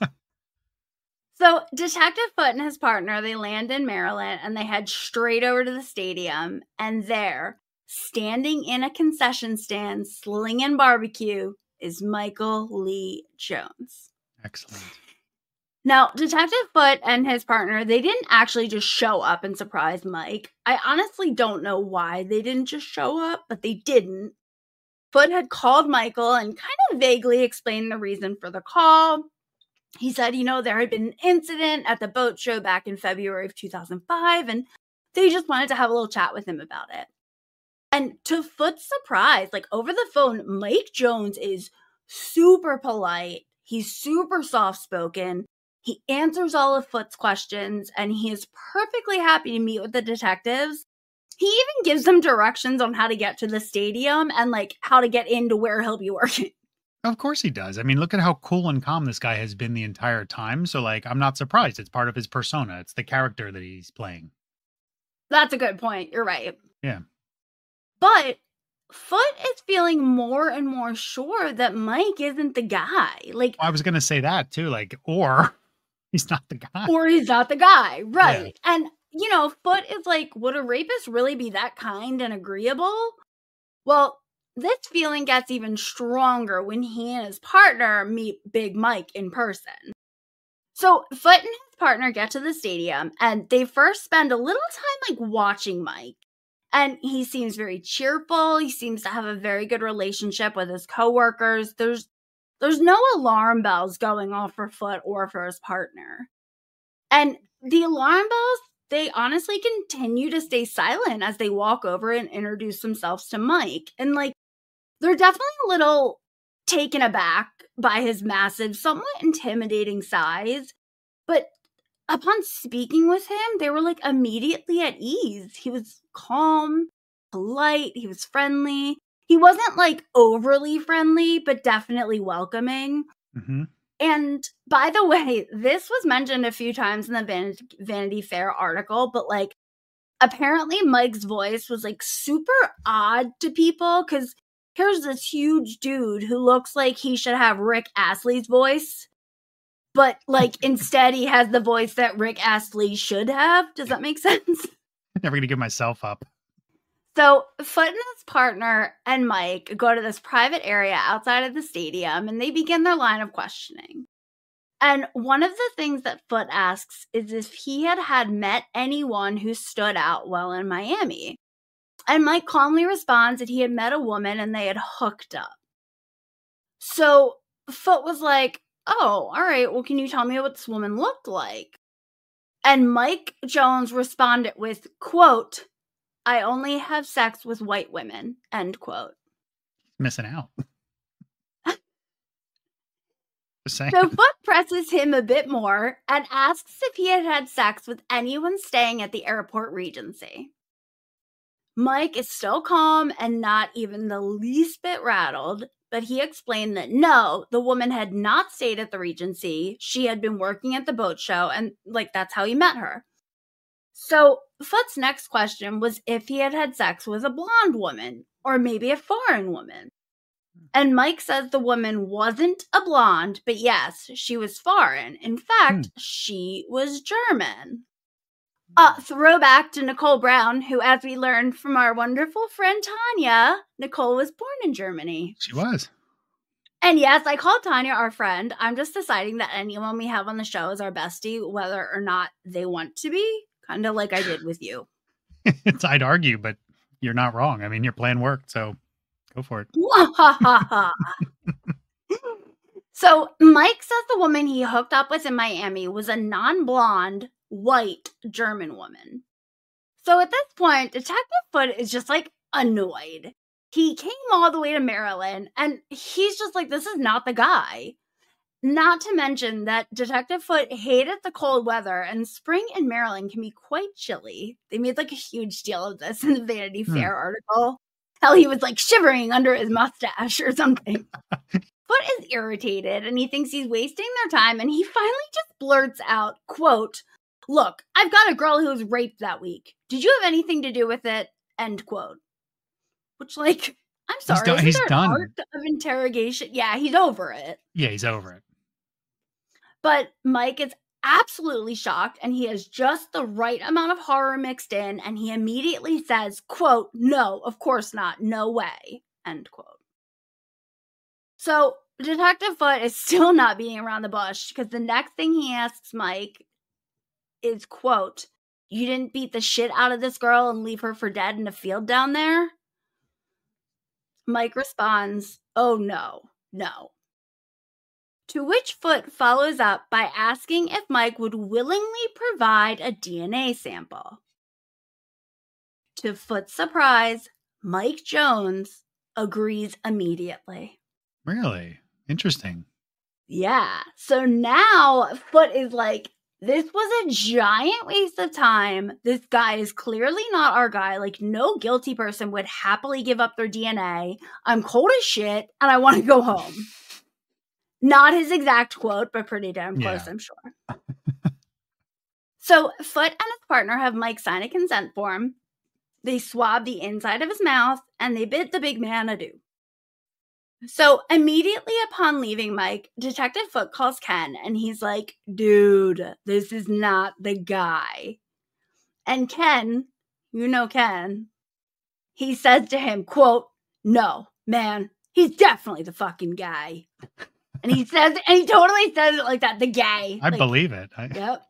So Detective Foot and his partner, they land in Maryland and they head straight over to the stadium. And there, standing in a concession stand, slinging barbecue, is Michael Lee Jones.
Excellent.
Now, Detective Foot and his partner, they didn't actually just show up and surprise Mike. I honestly don't know why they didn't just show up, but they didn't. Foot had called Michael and kind of vaguely explained the reason for the call. He said, you know, there had been an incident at the boat show back in February of two thousand five, and they just wanted to have a little chat with him about it. And to Foot's surprise, like over the phone, Mike Jones is super polite. He's super soft-spoken. He answers all of Foot's questions, and he is perfectly happy to meet with the detectives. He even gives them directions on how to get to the stadium and, like, how to get into where he'll be working.
Of course he does. I mean, look at how cool and calm this guy has been the entire time. So, like, I'm not surprised. It's part of his persona. It's the character that he's playing.
That's a good point. You're right.
Yeah.
But Foot is feeling more and more sure that Mike isn't the guy. Like,
well, I was going to say that, too. Like, or he's not the guy.
Or he's not the guy. Right. Yeah. And, you know, Foot is like, would a rapist really be that kind and agreeable? Well, this feeling gets even stronger when he and his partner meet Big Mike in person. So Foot and his partner get to the stadium, and they first spend a little time, like, watching Mike. And he seems very cheerful. He seems to have a very good relationship with his coworkers. There's there's no alarm bells going off for Foot or for his partner. And the alarm bells, they honestly continue to stay silent as they walk over and introduce themselves to Mike. And, like, they're definitely a little taken aback by his massive, somewhat intimidating size. But upon speaking with him, they were, like, immediately at ease. He was calm, polite, he was friendly. He wasn't, like, overly friendly, but definitely welcoming.
Mm-hmm.
And by the way, this was mentioned a few times in the Van- Vanity Fair article, but, like, apparently Mike's voice was, like, super odd to people, because here's this huge dude who looks like he should have Rick Astley's voice, but, like, instead he has the voice that Rick Astley should have. Does that make sense?
Never gonna give myself up.
So Foot and his partner and Mike go to this private area outside of the stadium, and they begin their line of questioning. And one of the things that Foot asks is if he had had met anyone who stood out well in Miami. And Mike calmly responds that he had met a woman and they had hooked up. So Foot was like, oh, all right, well, can you tell me what this woman looked like? And Mike Jones responded with, quote, I only have sex with white women, end quote.
Missing out. Just saying.
So Foot presses him a bit more and asks if he had had sex with anyone staying at the airport Regency. Mike is still calm and not even the least bit rattled, but he explained that no, the woman had not stayed at the Regency. She had been working at the boat show, and, like, that's how he met her. So Foot's next question was if he had had sex with a blonde woman or maybe a foreign woman. And Mike says the woman wasn't a blonde, but yes, she was foreign. In fact, hmm. she was German. Uh, throwback to Nicole Brown, who, as we learned from our wonderful friend Tanya, Nicole was born in Germany.
She was.
And yes, I call Tanya our friend. I'm just deciding that anyone we have on the show is our bestie, whether or not they want to be, kind of like I did with you.
It's, I'd argue, but you're not wrong. I mean, your plan worked, so go for it.
So Mike says the woman he hooked up with in Miami was a non-blonde, white German woman. So at this point, Detective Foot is just like annoyed. He came all the way to Maryland and he's just like, this is not the guy. Not to mention that Detective Foot hated the cold weather and spring in Maryland can be quite chilly. They made like a huge deal of this in the Vanity hmm. Fair article. Hell, he was like shivering under his mustache or something. Foot is irritated and he thinks he's wasting their time and he finally just blurts out, quote, "Look, I've got a girl who was raped that week. Did you have anything to do with it?" End quote. Which, like, I'm sorry, he's done. He's done. Art of interrogation. Yeah, he's over it.
Yeah, he's over it.
But Mike is absolutely shocked and he has just the right amount of horror mixed in and he immediately says, quote, "No, of course not. No way." End quote. So Detective Foot is still not beating around the bush because the next thing he asks Mike is, quote, "You didn't beat the shit out of this girl and leave her for dead in a field down there?" Mike responds, "Oh, no, no." To which Foot follows up by asking if Mike would willingly provide a D N A sample. To Foot's surprise, Mike Jones agrees immediately.
Really? Interesting.
Yeah. So now Foot is like, this was a giant waste of time. This guy is clearly not our guy. Like, no guilty person would happily give up their D N A. I'm cold as shit, and I want to go home. Not his exact quote, but pretty damn close, yeah. I'm sure. So Foot and his partner have Mike sign a consent form. They swab the inside of his mouth, and they bid the big man adieu. So immediately upon leaving Mike, Detective Foot calls Ken and he's like, "Dude, this is not the guy." And Ken, you know Ken, he says to him, quote, "No, man, he's definitely the fucking guy." And he says, and he totally says it like that, the guy.
I
like,
believe it. I...
Yep.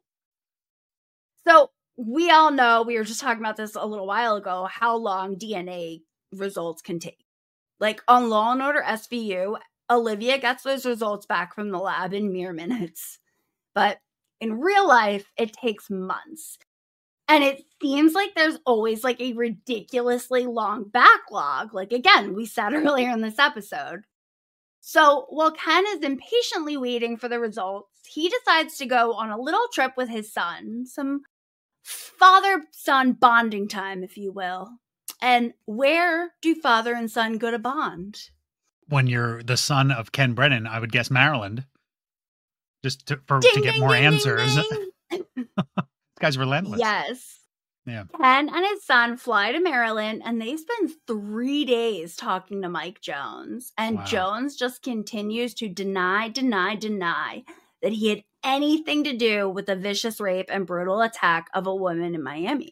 So we all know, we were just talking about this a little while ago, how long D N A results can take. Like on Law and Order S V U, Olivia gets those results back from the lab in mere minutes. But in real life, it takes months. And it seems like there's always like a ridiculously long backlog. Like, again, we said earlier in this episode. So while Ken is impatiently waiting for the results, he decides to go on a little trip with his son. Some father-son bonding time, if you will. And where do father and son go to bond?
When you're the son of Ken Brennan, I would guess Maryland. Just to, for,
ding,
to get
ding,
more
ding,
answers.
Ding, ding.
This guy's relentless.
Yes.
Yeah.
Ken and his son fly to Maryland and they spend three days talking to Mike Jones. And wow. Jones just continues to deny, deny, deny that he had anything to do with the vicious rape and brutal attack of a woman in Miami.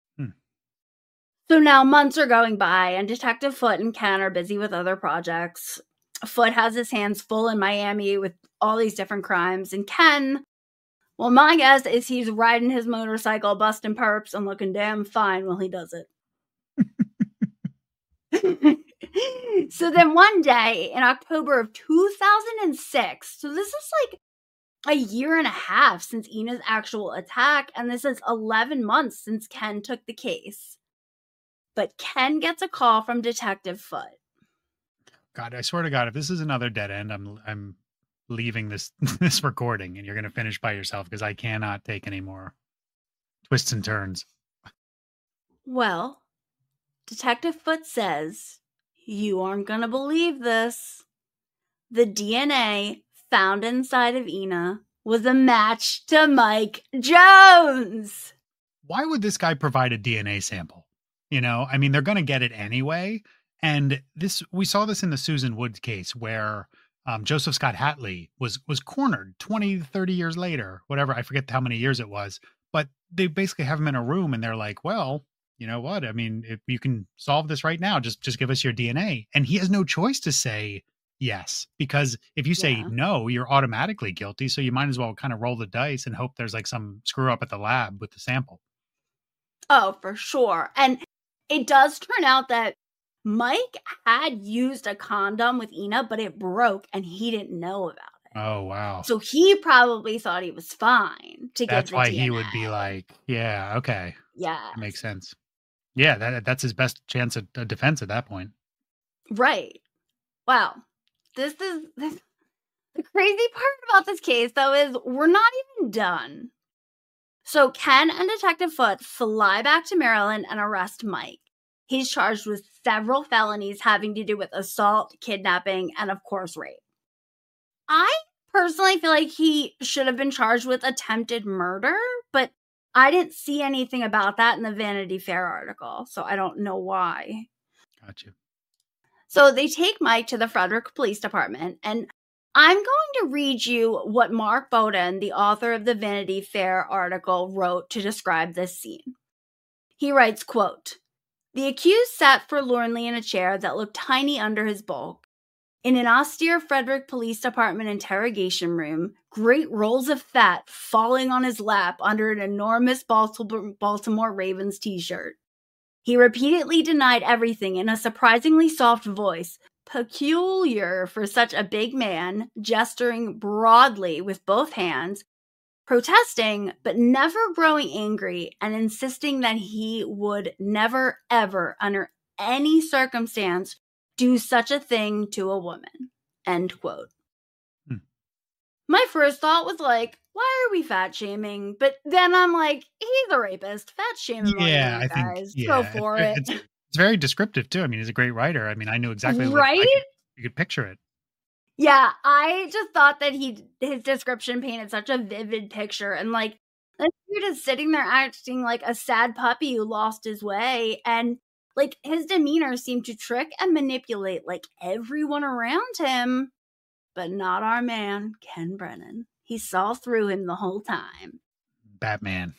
So now months are going by and Detective Foot and Ken are busy with other projects. Foot has his hands full in Miami with all these different crimes. And Ken, well, my guess is he's riding his motorcycle, busting perps, and looking damn fine while he does it. So then one day in October of two thousand six, so this is like a year and a half since Ina's actual attack, and this is eleven months since Ken took the case. But Ken gets a call from Detective Foot.
God, I swear to God, if this is another dead end, I'm I'm leaving this this recording, and you're going to finish by yourself because I cannot take any more twists and turns.
Well, Detective Foot says, you aren't going to believe this. The D N A found inside of Ina was a match to Mike Jones.
why would this guy provide a D N A sample? You know, I mean, they're going to get it anyway. And this, we saw this in the Susan Woods case where um, Joseph Scott Hatley was, was cornered twenty, thirty years later, whatever. I forget how many years it was, but they basically have him in a room and they're like, well, you know what? I mean, if you can solve this right now, just, just give us your D N A. And he has no choice to say yes, because if you say
Yeah.
no, you're automatically guilty. So you might as well kind of roll the dice and hope there's like some screw up at the lab with the sample.
Oh, for sure. And it does turn out that Mike had used a condom with Ina, but it broke and he didn't know about it.
Oh, wow.
So he probably thought he was fine to get
That's
the
why
D N A.
he would be like, yeah, okay.
Yeah.
That makes sense. Yeah, that that's his best chance at a defense at that point.
Right. Wow. This is this, the crazy part about this case, though, is we're not even done. So Ken and Detective Foote fly back to Maryland and arrest Mike. He's charged with several felonies having to do with assault, kidnapping, and, of course, rape. I personally feel like he should have been charged with attempted murder, but I didn't see anything about that in the Vanity Fair article, so I don't know why.
Gotcha.
So they take Mike to the Frederick Police Department, and I'm going to read you what Mark Bowden, the author of the Vanity Fair article, wrote to describe this scene. He writes, quote, "The accused sat forlornly in a chair that looked tiny under his bulk. In an austere Frederick Police Department interrogation room, great rolls of fat falling on his lap under an enormous Baltimore Ravens t-shirt. He repeatedly denied everything in a surprisingly soft voice, peculiar for such a big man, gesturing broadly with both hands, protesting but never growing angry, and insisting that he would never, ever, under any circumstance, do such a thing to a woman." End quote.
Hmm.
My first thought was like, why are we fat shaming? But then I'm like, he's a rapist. Fat shaming
Yeah,
one of
I
you
think
guys.
yeah,
Go for it.
it's, it's it's very descriptive too. I mean, he's a great writer. I mean, I knew exactly what
Right?
I could, you could picture it.
Yeah, I just thought that he his description painted such a vivid picture, and like this dude is sitting there acting like a sad puppy who lost his way, and like his demeanor seemed to trick and manipulate like everyone around him, but not our man, Ken Brennan. He saw through him the whole time.
Batman.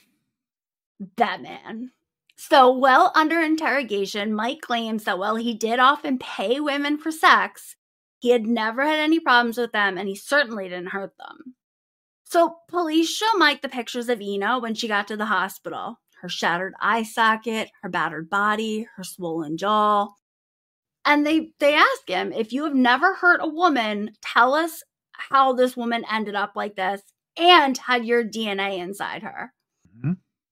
Batman. So, while under interrogation, Mike claims that while he did often pay women for sex, he had never had any problems with them, and he certainly didn't hurt them. So, police show Mike the pictures of Ina when she got to the hospital. Her shattered eye socket, her battered body, her swollen jaw. And they, they ask him, if you have never hurt a woman, tell us how this woman ended up like this and had your D N A inside her.
Mm-hmm.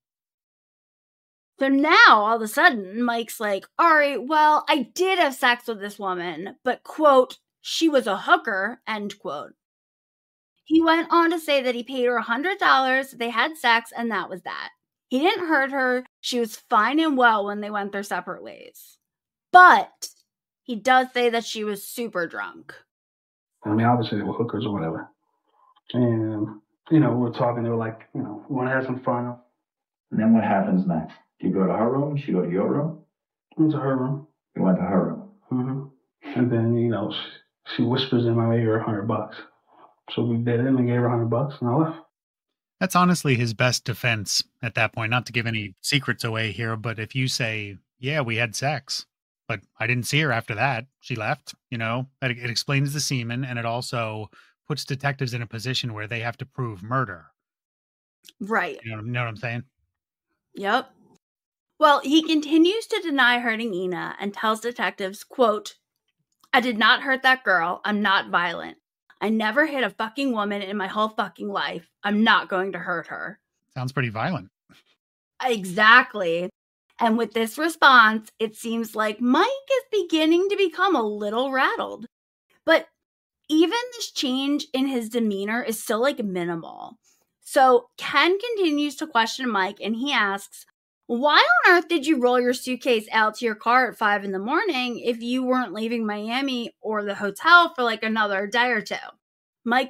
So now, all of a sudden, Mike's like, all right, well, I did have sex with this woman, but, quote, she was a hooker, end quote. He went on to say that he paid her one hundred dollars, they had sex, and that was that. He didn't hurt her. She was fine and well when they went their separate ways. But he does say that she was super drunk.
I mean, obviously they were hookers or whatever. And, you know, we were talking, they were like, you know, we want to have some fun.
And then what happens next? Do you go to her room? She go to your room?
Went to her room.
You went to her room?
Mm-hmm. And then, you know, she, she whispers in my ear a hundred bucks. So we did it and I gave her a hundred bucks and I left.
That's honestly his best defense at that point. Not to give any secrets away here, but if you say, yeah, we had sex, but I didn't see her after that, she left, you know, it, it explains the semen, and it also puts detectives in a position where they have to prove murder.
Right.
You know, know what I'm saying?
Yep. Well, he continues to deny hurting Ina and tells detectives, quote, I did not hurt that girl. I'm not violent. I never hit a fucking woman in my whole fucking life. I'm not going to hurt her.
Sounds pretty violent.
Exactly. And with this response, it seems like Mike is beginning to become a little rattled. But even this change in his demeanor is still like minimal. So Ken continues to question Mike and he asks, why on earth did you roll your suitcase out to your car at five in the morning if you weren't leaving Miami or the hotel for like another day or two? Mike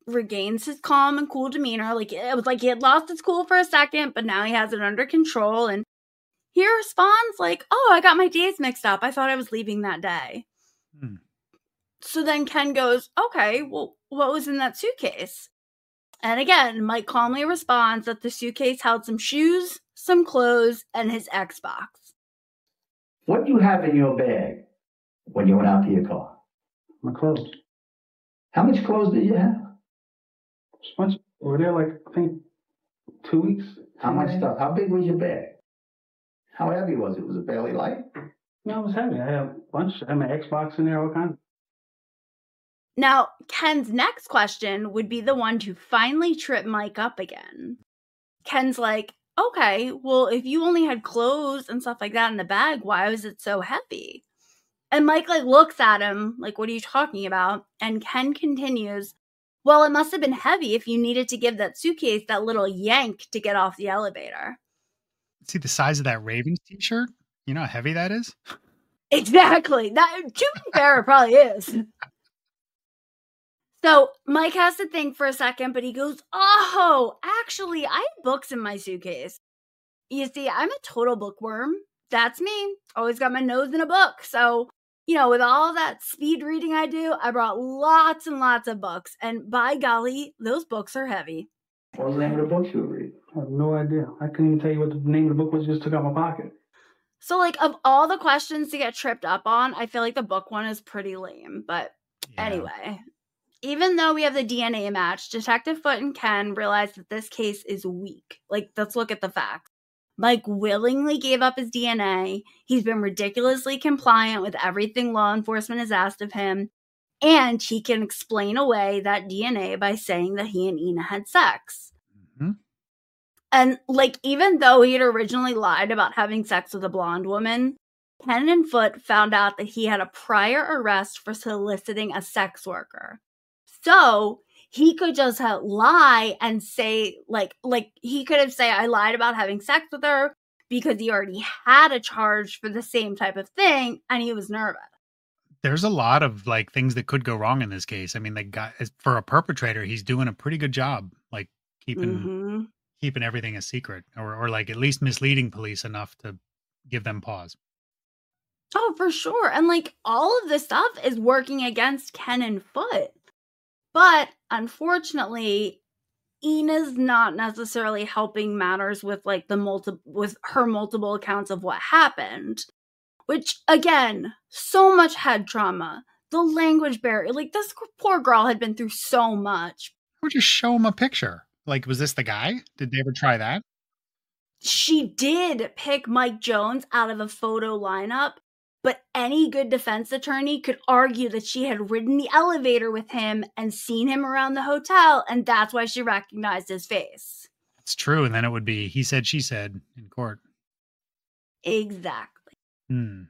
regains his calm and cool demeanor. Like, it was like he had lost his cool for a second, but now he has it under control. And he responds like, oh, I got my days mixed up. I thought I was leaving that day.
Hmm.
So then Ken goes, okay, well, what was in that suitcase? And again, Mike calmly responds that the suitcase held some shoes, some clothes, and his Xbox.
What do you have in your bag when you went out to your car?
My clothes.
How much clothes did you have?
Just bunch. We were there like, I think, two weeks.
How much stuff? How big was your bag? How heavy was it? Was it barely light?
No, it was heavy. I had a bunch. I had my Xbox in there, all kinds.
Now, Ken's next question would be the one to finally trip Mike up again. Ken's like, okay, well, if you only had clothes and stuff like that in the bag, why was it so heavy? And Mike, like, looks at him, like, what are you talking about? And Ken continues, well, it must have been heavy if you needed to give that suitcase that little yank to get off the elevator.
See the size of that Ravens t-shirt? You know how heavy that is?
Exactly. That, to be fair, it probably is. So Mike has to think for a second, but he goes, oh, actually, I have books in my suitcase. You see, I'm a total bookworm. That's me. Always got my nose in a book. So, you know, with all that speed reading I do, I brought lots and lots of books. And by golly, those books are heavy.
What was the name of the book you were reading?
I have no idea. I couldn't even tell you what the name of the book was. Just took out my pocket.
So, like, of all the questions to get tripped up on, I feel like the book one is pretty lame. But
Yeah.
anyway, even though we have the D N A match, Detective Foote and Ken realize that this case is weak. Like, let's look at the facts. Mike willingly gave up his D N A. He's been ridiculously compliant with everything law enforcement has asked of him. And he can explain away that D N A by saying that he and Ina had sex.
Mm-hmm.
And, like, even though he had originally lied about having sex with a blonde woman, Ken and Foote found out that he had a prior arrest for soliciting a sex worker. So he could just have lie and say, like, like he could have said, I lied about having sex with her because he already had a charge for the same type of thing, and he was nervous.
There's a lot of like things that could go wrong in this case. I mean, the guy, for a perpetrator, he's doing a pretty good job, like keeping
Mm-hmm.
keeping everything a secret, or or like at least misleading police enough to give them pause.
Oh, for sure. And, like, all of this stuff is working against Ken and Foote. But unfortunately, Ina's not necessarily helping matters with like the multi with her multiple accounts of what happened, which again, so much head trauma, the language barrier. Like, this poor girl had been through so much.
Or just show him a picture. Like, was this the guy? Did they ever try that?
She did pick Mike Jones out of a photo lineup, but any good defense attorney could argue that she had ridden the elevator with him and seen him around the hotel, and that's why she recognized his face.
It's true. And then it would be he said, she said in court.
Exactly.
Hmm.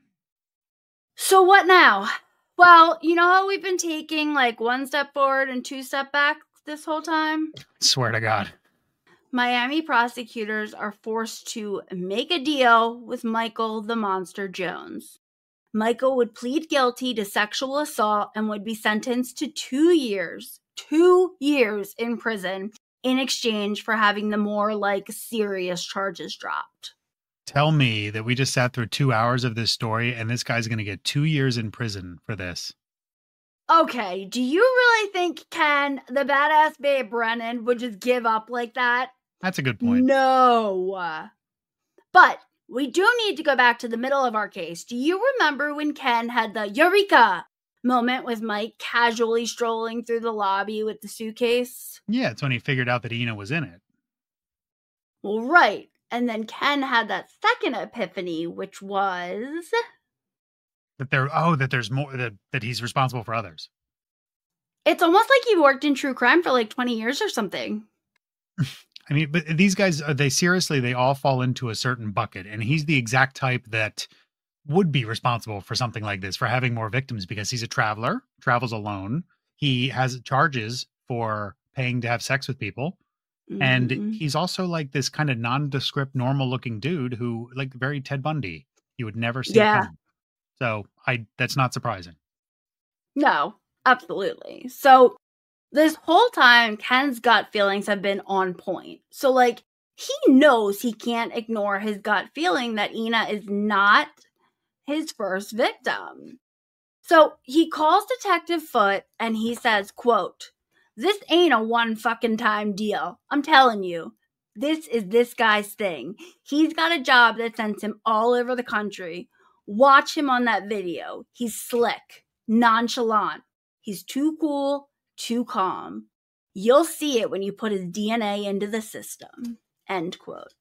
So what now? Well, you know how we've been taking like one step forward and two step back this whole time?
Swear to God.
Miami prosecutors are forced to make a deal with Michael the Monster Jones. Michael would plead guilty to sexual assault and would be sentenced to two years, two years in prison in exchange for having the more like serious charges dropped.
Tell me that we just sat through two hours of this story and this guy's going to get two years in prison for this.
Okay, do you really think Ken, the badass babe Brennan, would just give up like that?
That's a good point.
No. But we do need to go back to the middle of our case. Do you remember when Ken had the Eureka moment with Mike casually strolling through the lobby with the suitcase?
Yeah, it's when he figured out that Ina was in it.
Well, right. And then Ken had that second epiphany, which was...
That there, oh, that there's more, that, that he's responsible for others.
It's almost like he worked in true crime for like twenty years or something.
I mean, but these guys, are they seriously, they all fall into a certain bucket. And he's the exact type that would be responsible for something like this, for having more victims, because he's a traveler, travels alone. He has charges for paying to have sex with people. Mm-hmm. And he's also like this kind of nondescript, normal looking dude who, like, very Ted Bundy, you would never see.
Yeah.
Him. So I, that's not surprising.
No, absolutely. So This whole time, Ken's gut feelings have been on point. So, like, he knows he can't ignore his gut feeling that Ina is not his first victim. So he calls Detective Foote and he says, quote, "This ain't a one fucking time deal. I'm telling you, this is this guy's thing. He's got a job that sends him all over the country. Watch him on that video. He's slick, nonchalant. He's too cool, too calm. You'll see it when you put his D N A into the system." End quote.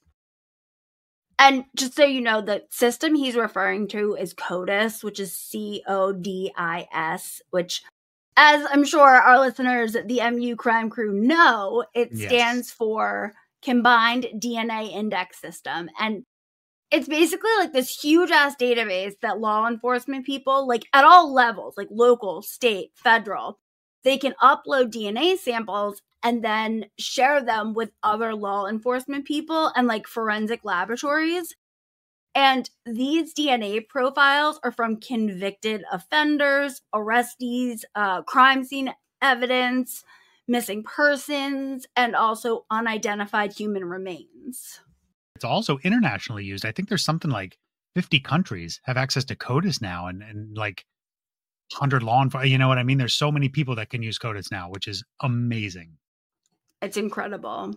And just so you know, the system he's referring to is CODIS, which is C O D I S, which, as I'm sure our listeners at the M U Crime Crew know, it
Yes.
stands for Combined D N A Index System. And it's basically like this huge-ass database that law enforcement people, like at all levels, like local, state, federal, they can upload D N A samples and then share them with other law enforcement people and like forensic laboratories. And these D N A profiles are from convicted offenders, arrestees, uh, crime scene evidence, missing persons, and also unidentified human remains.
It's also internationally used. I think there's something like fifty countries have access to CODIS now, and, and like one hundred law enforcement. You know what I mean? There's so many people that can use CODIS now, which is amazing.
It's incredible.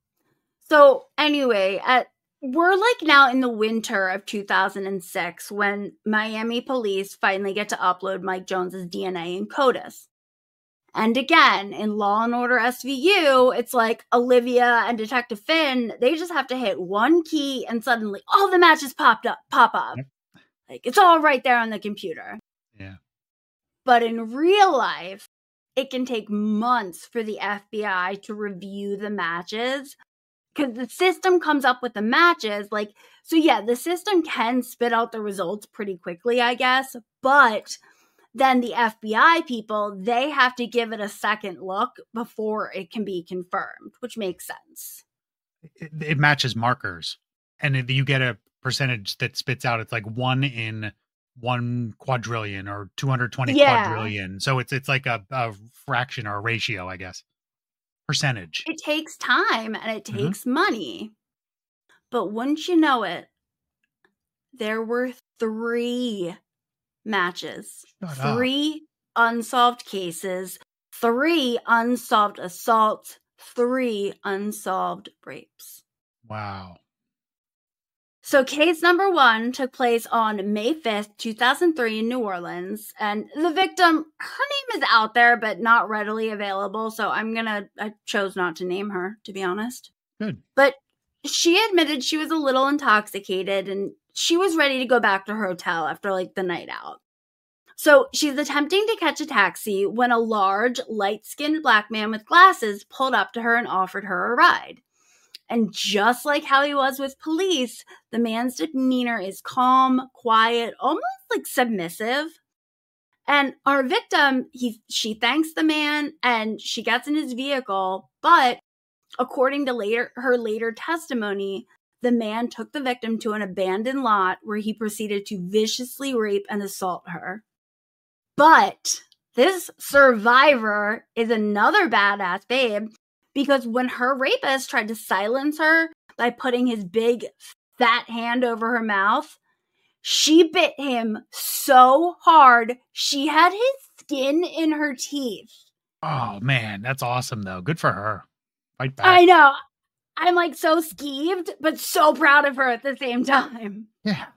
So anyway, at we're like now in the winter of two thousand six when Miami police finally get to upload Mike Jones's D N A in CODIS. And again, in Law and Order S V U, it's like Olivia and Detective Finn, they just have to hit one key and suddenly all the matches popped up, pop up.
Yep.
Like it's all right there on the computer.
Yeah.
But in real life, it can take months for the F B I to review the matches because the system comes up with the matches. Like, so yeah, the system can spit out the results pretty quickly, I guess. But then the F B I people, they have to give it a second look before it can be confirmed, which makes sense.
It, it matches markers, and it, you get a percentage that spits out. It's like one in one quadrillion or two hundred twenty
Yeah.
quadrillion. So it's it's like a, a fraction or a ratio, I guess. Percentage.
It takes time and it
Mhm.
takes money. But wouldn't you know it, there were three matches,
Shut up.
three unsolved cases, three unsolved assaults, three unsolved rapes.
Wow.
So case number one took place on May fifth, two thousand three in New Orleans. And the victim, her name is out there, but not readily available. So I'm going to, I chose not to name her, to be honest.
Good.
But she admitted she was a little intoxicated and she was ready to go back to her hotel after like the night out. So she's attempting to catch a taxi when a large, light-skinned black man with glasses pulled up to her and offered her a ride. And just like how he was with police, the man's demeanor is calm, quiet, almost like submissive. And our victim, he she thanks the man and she gets in his vehicle, but according to later her later testimony, the man took the victim to an abandoned lot where he proceeded to viciously rape and assault her. But this survivor is another badass babe, because when her rapist tried to silence her by putting his big fat hand over her mouth, she bit him so hard she had his skin in her teeth.
Oh man, that's awesome though. Good for her. Fight back.
I know. I'm like so skeeved, but so proud of her at the same time.
Yeah.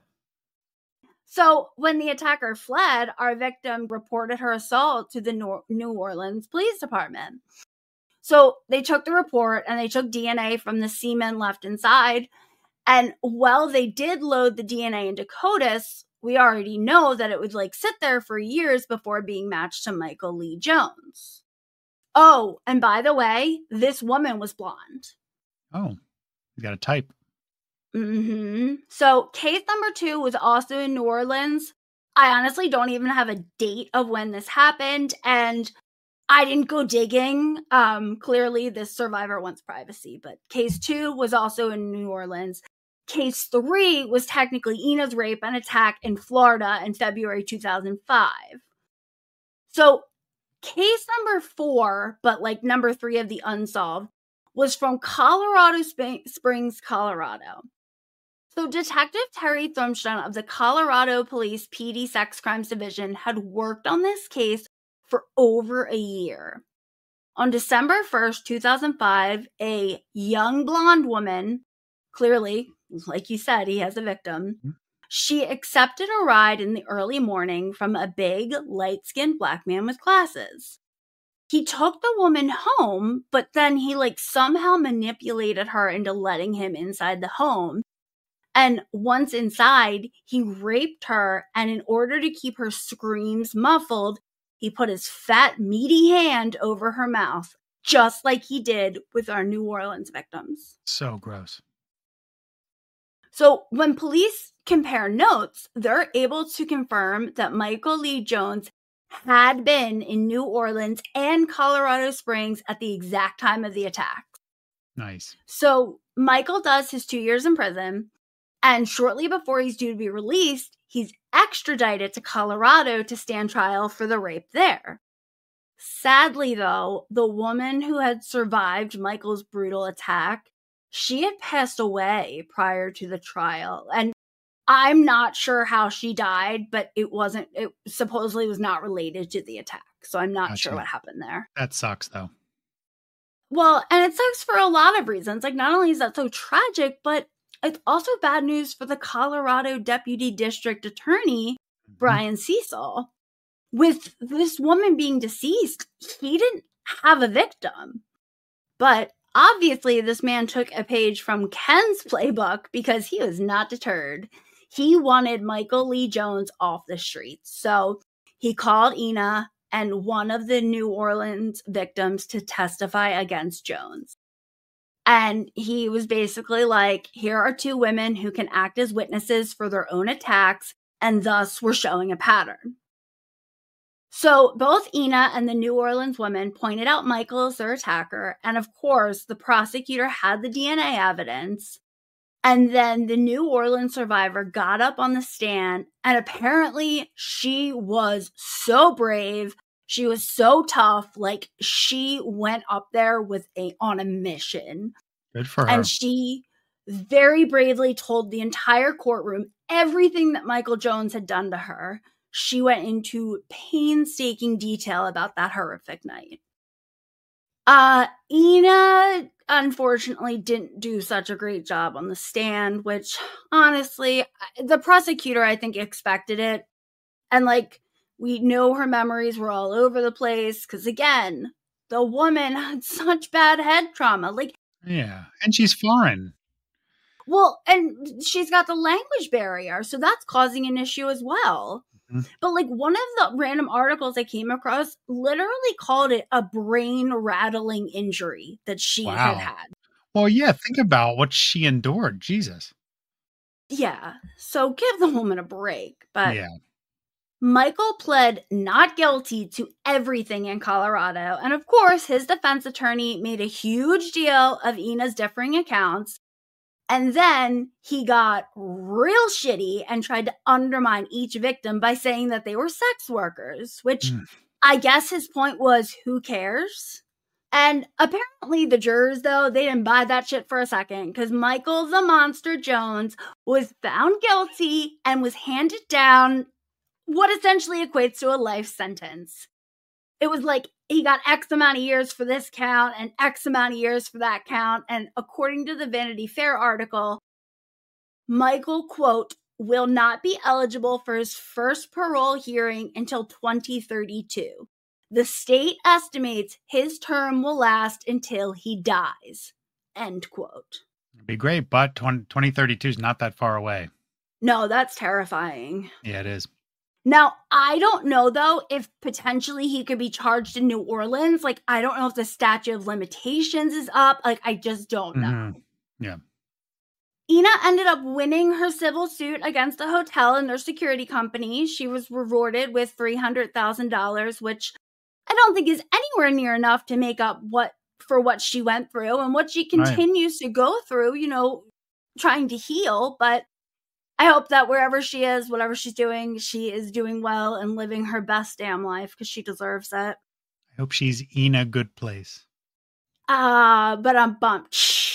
So when the attacker fled, our victim reported her assault to the Nor- New Orleans Police Department. So they took the report and they took D N A from the semen left inside. And while they did load the D N A into CODIS, we already know that it would like sit there for years before being matched to Michael Lee Jones. Oh, and by the way, this woman was blonde.
Oh, you got a type.
Mm-hmm. So case number two was also in New Orleans. I honestly don't even have a date of when this happened, and I didn't go digging. Um, clearly, this survivor wants privacy, but case two was also in New Orleans. Case three was technically Ina's rape and attack in Florida in February two thousand five. So case number four, but like number three of the unsolved, was from Colorado Sp- Springs, Colorado. So Detective Terry Thumston of the Colorado Police P D Sex Crimes Division had worked on this case for over a year. On December first, two thousand five, a young blonde woman, clearly, like you said, he has a victim, mm-hmm. she accepted a ride in the early morning from a big, light-skinned black man with glasses. He took the woman home, but then he like somehow manipulated her into letting him inside the home. And once inside, he raped her, and in order to keep her screams muffled, he put his fat, meaty hand over her mouth, just like he did with our New Orleans victims.
So gross.
So when police compare notes, they're able to confirm that Michael Lee Jones had been in New Orleans and Colorado Springs at the exact time of the attack.
Nice.
So Michael does his two years in prison. And shortly before he's due to be released, he's extradited to Colorado to stand trial for the rape there. Sadly, though, the woman who had survived Michael's brutal attack, she had passed away prior to the trial. And I'm not sure how she died, but it wasn't, it supposedly was not related to the attack. So I'm not
Gotcha.
sure what happened there.
That sucks, though.
Well, and it sucks for a lot of reasons. Like, not only is that so tragic, but it's also bad news for the Colorado Deputy District Attorney, mm-hmm. Brian Cecil. With this woman being deceased, he didn't have a victim. But obviously, this man took a page from Ken's playbook because he was not deterred. He wanted Michael Lee Jones off the streets. So he called Ina and one of the New Orleans victims to testify against Jones. And he was basically like, here are two women who can act as witnesses for their own attacks, and thus we're showing a pattern. So both Ina and the New Orleans woman pointed out Michael as their attacker, and of course, the prosecutor had the D N A evidence. And then the New Orleans survivor got up on the stand, and apparently she was so brave. She was so tough, like she went up there with a on a mission.
Good for her.
And she very bravely told the entire courtroom everything that Michael Jones had done to her. She went into painstaking detail about that horrific night. Uh, Ina, unfortunately, didn't do such a great job on the stand, which, honestly, the prosecutor, I think, expected it. And, like, we know her memories were all over the place because, again, the woman had such bad head trauma. Like,
yeah, and she's foreign.
Well, and she's got the language barrier, so that's causing an issue as well. Mm-hmm. But, like, one of the random articles I came across literally called it a brain-rattling injury that she
wow.
had had.
Well, yeah, think about what she endured. Jesus.
Yeah, so give the woman a break. But
yeah.
Michael pled not guilty to everything in Colorado. And of course, his defense attorney made a huge deal of Ina's differing accounts. And then he got real shitty and tried to undermine each victim by saying that they were sex workers, which mm. I guess his point was, who cares? And apparently the jurors, though, they didn't buy that shit for a second because Michael the Monster Jones was found guilty and was handed down what essentially equates to a life sentence. It was like he got X amount of years for this count and X amount of years for that count. And according to the Vanity Fair article, Michael, quote, will not be eligible for his first parole hearing until twenty thirty-two. The state estimates his term will last until he dies, end quote.
It'd be great, but twenty thirty-two is not that far away.
No, that's terrifying.
Yeah, it is.
Now, I don't know, though, if potentially he could be charged in New Orleans. Like, I don't know if the statute of limitations is up. Like, I just don't know.
Mm-hmm. Yeah.
Ina ended up winning her civil suit against the hotel and their security company. She was rewarded with three hundred thousand dollars, which I don't think is anywhere near enough to make up what for what she went through and what she continues right. to go through, you know, trying to heal. But I hope that wherever she is, whatever she's doing, she is doing well and living her best damn life because she deserves it.
Hope she's in a good place.
Ah, uh, but I'm bumped.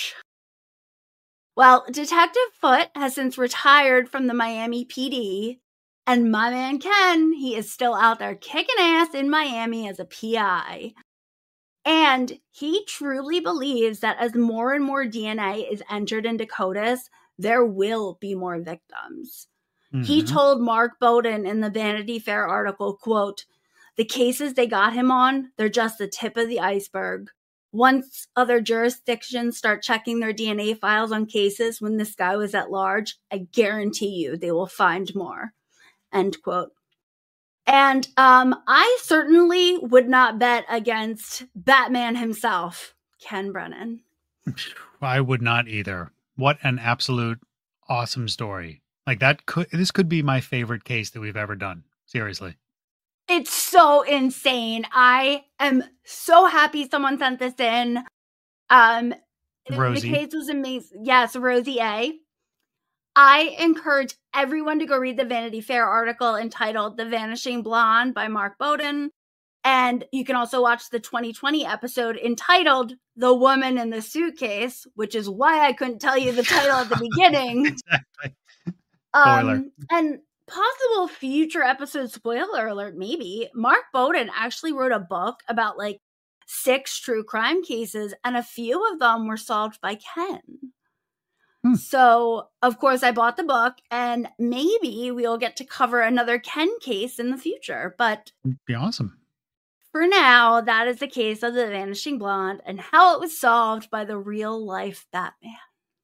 Well, Detective Foote has since retired from the Miami P D, and my man Ken, he is still out there kicking ass in Miami as a P I. And he truly believes that as more and more D N A is entered into CODIS, there will be more victims. Mm-hmm. He told Mark Bowden in the Vanity Fair article, quote, "The cases they got him on, they're just the tip of the iceberg. Once other jurisdictions start checking their D N A files on cases when this guy was at large, I guarantee you they will find more," end quote. And um, I certainly would not bet against Batman himself, Ken Brennan.
I would not either. What an absolute awesome story. Like that could, this could be my favorite case that we've ever done. Seriously.
It's so insane. I am so happy someone sent this in. Um,
Rosie.
The case was amazing. Yes, Rosie A. I encourage everyone to go read the Vanity Fair article entitled The Vanishing Blonde by Mark Bowden. And you can also watch the twenty twenty episode entitled The Woman in the Suitcase, which is why I couldn't tell you the title at the beginning.
Exactly.
Um, and possible future episode spoiler alert, maybe. Mark Bowden actually wrote a book about like six true crime cases, and a few of them were solved by Ken. Hmm. So, of course, I bought the book, and maybe we'll get to cover another Ken case in the future. But
it'd be awesome.
For now, that is the case of the Vanishing Blonde and how it was solved by the real-life Batman.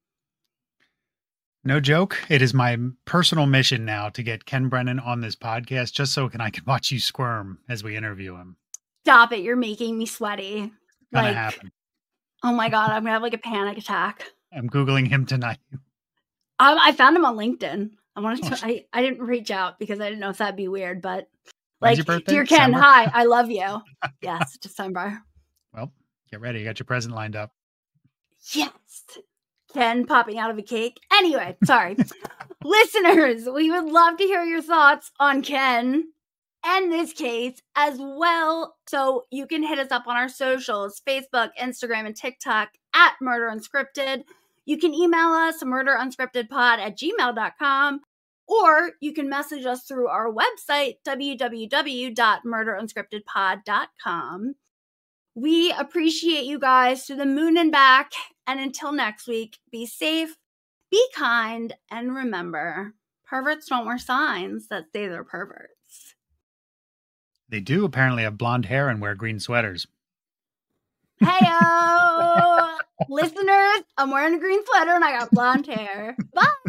No joke. It is my personal mission now to get Ken Brennan on this podcast just so can I can watch you squirm as we interview him.
Stop it. You're making me sweaty.
Gonna
like,
happen.
Oh my God. I'm going to have like a panic attack.
I'm Googling him tonight.
Um, I found him on LinkedIn. I wanted to, oh, I, I didn't reach out because I didn't know if that'd be weird, but like, dear Ken, December? Hi, I love you. Yes, December.
Well, get ready. You got your present lined up.
Yes. Ken popping out of a cake. Anyway, sorry. Listeners, we would love to hear your thoughts on Ken and this case as well. So you can hit us up on our socials, Facebook, Instagram, and TikTok at Murder Unscripted. You can email us, murderunscriptedpod at gmail dot com, or you can message us through our website, w w w dot murder unscripted pod dot com. We appreciate you guys to the moon and back. And until next week, be safe, be kind, and remember, perverts don't wear signs that say they're perverts.
They do apparently have blonde hair and wear green sweaters.
Hey-o! Listeners, I'm wearing a green sweater and I got blonde hair. Bye!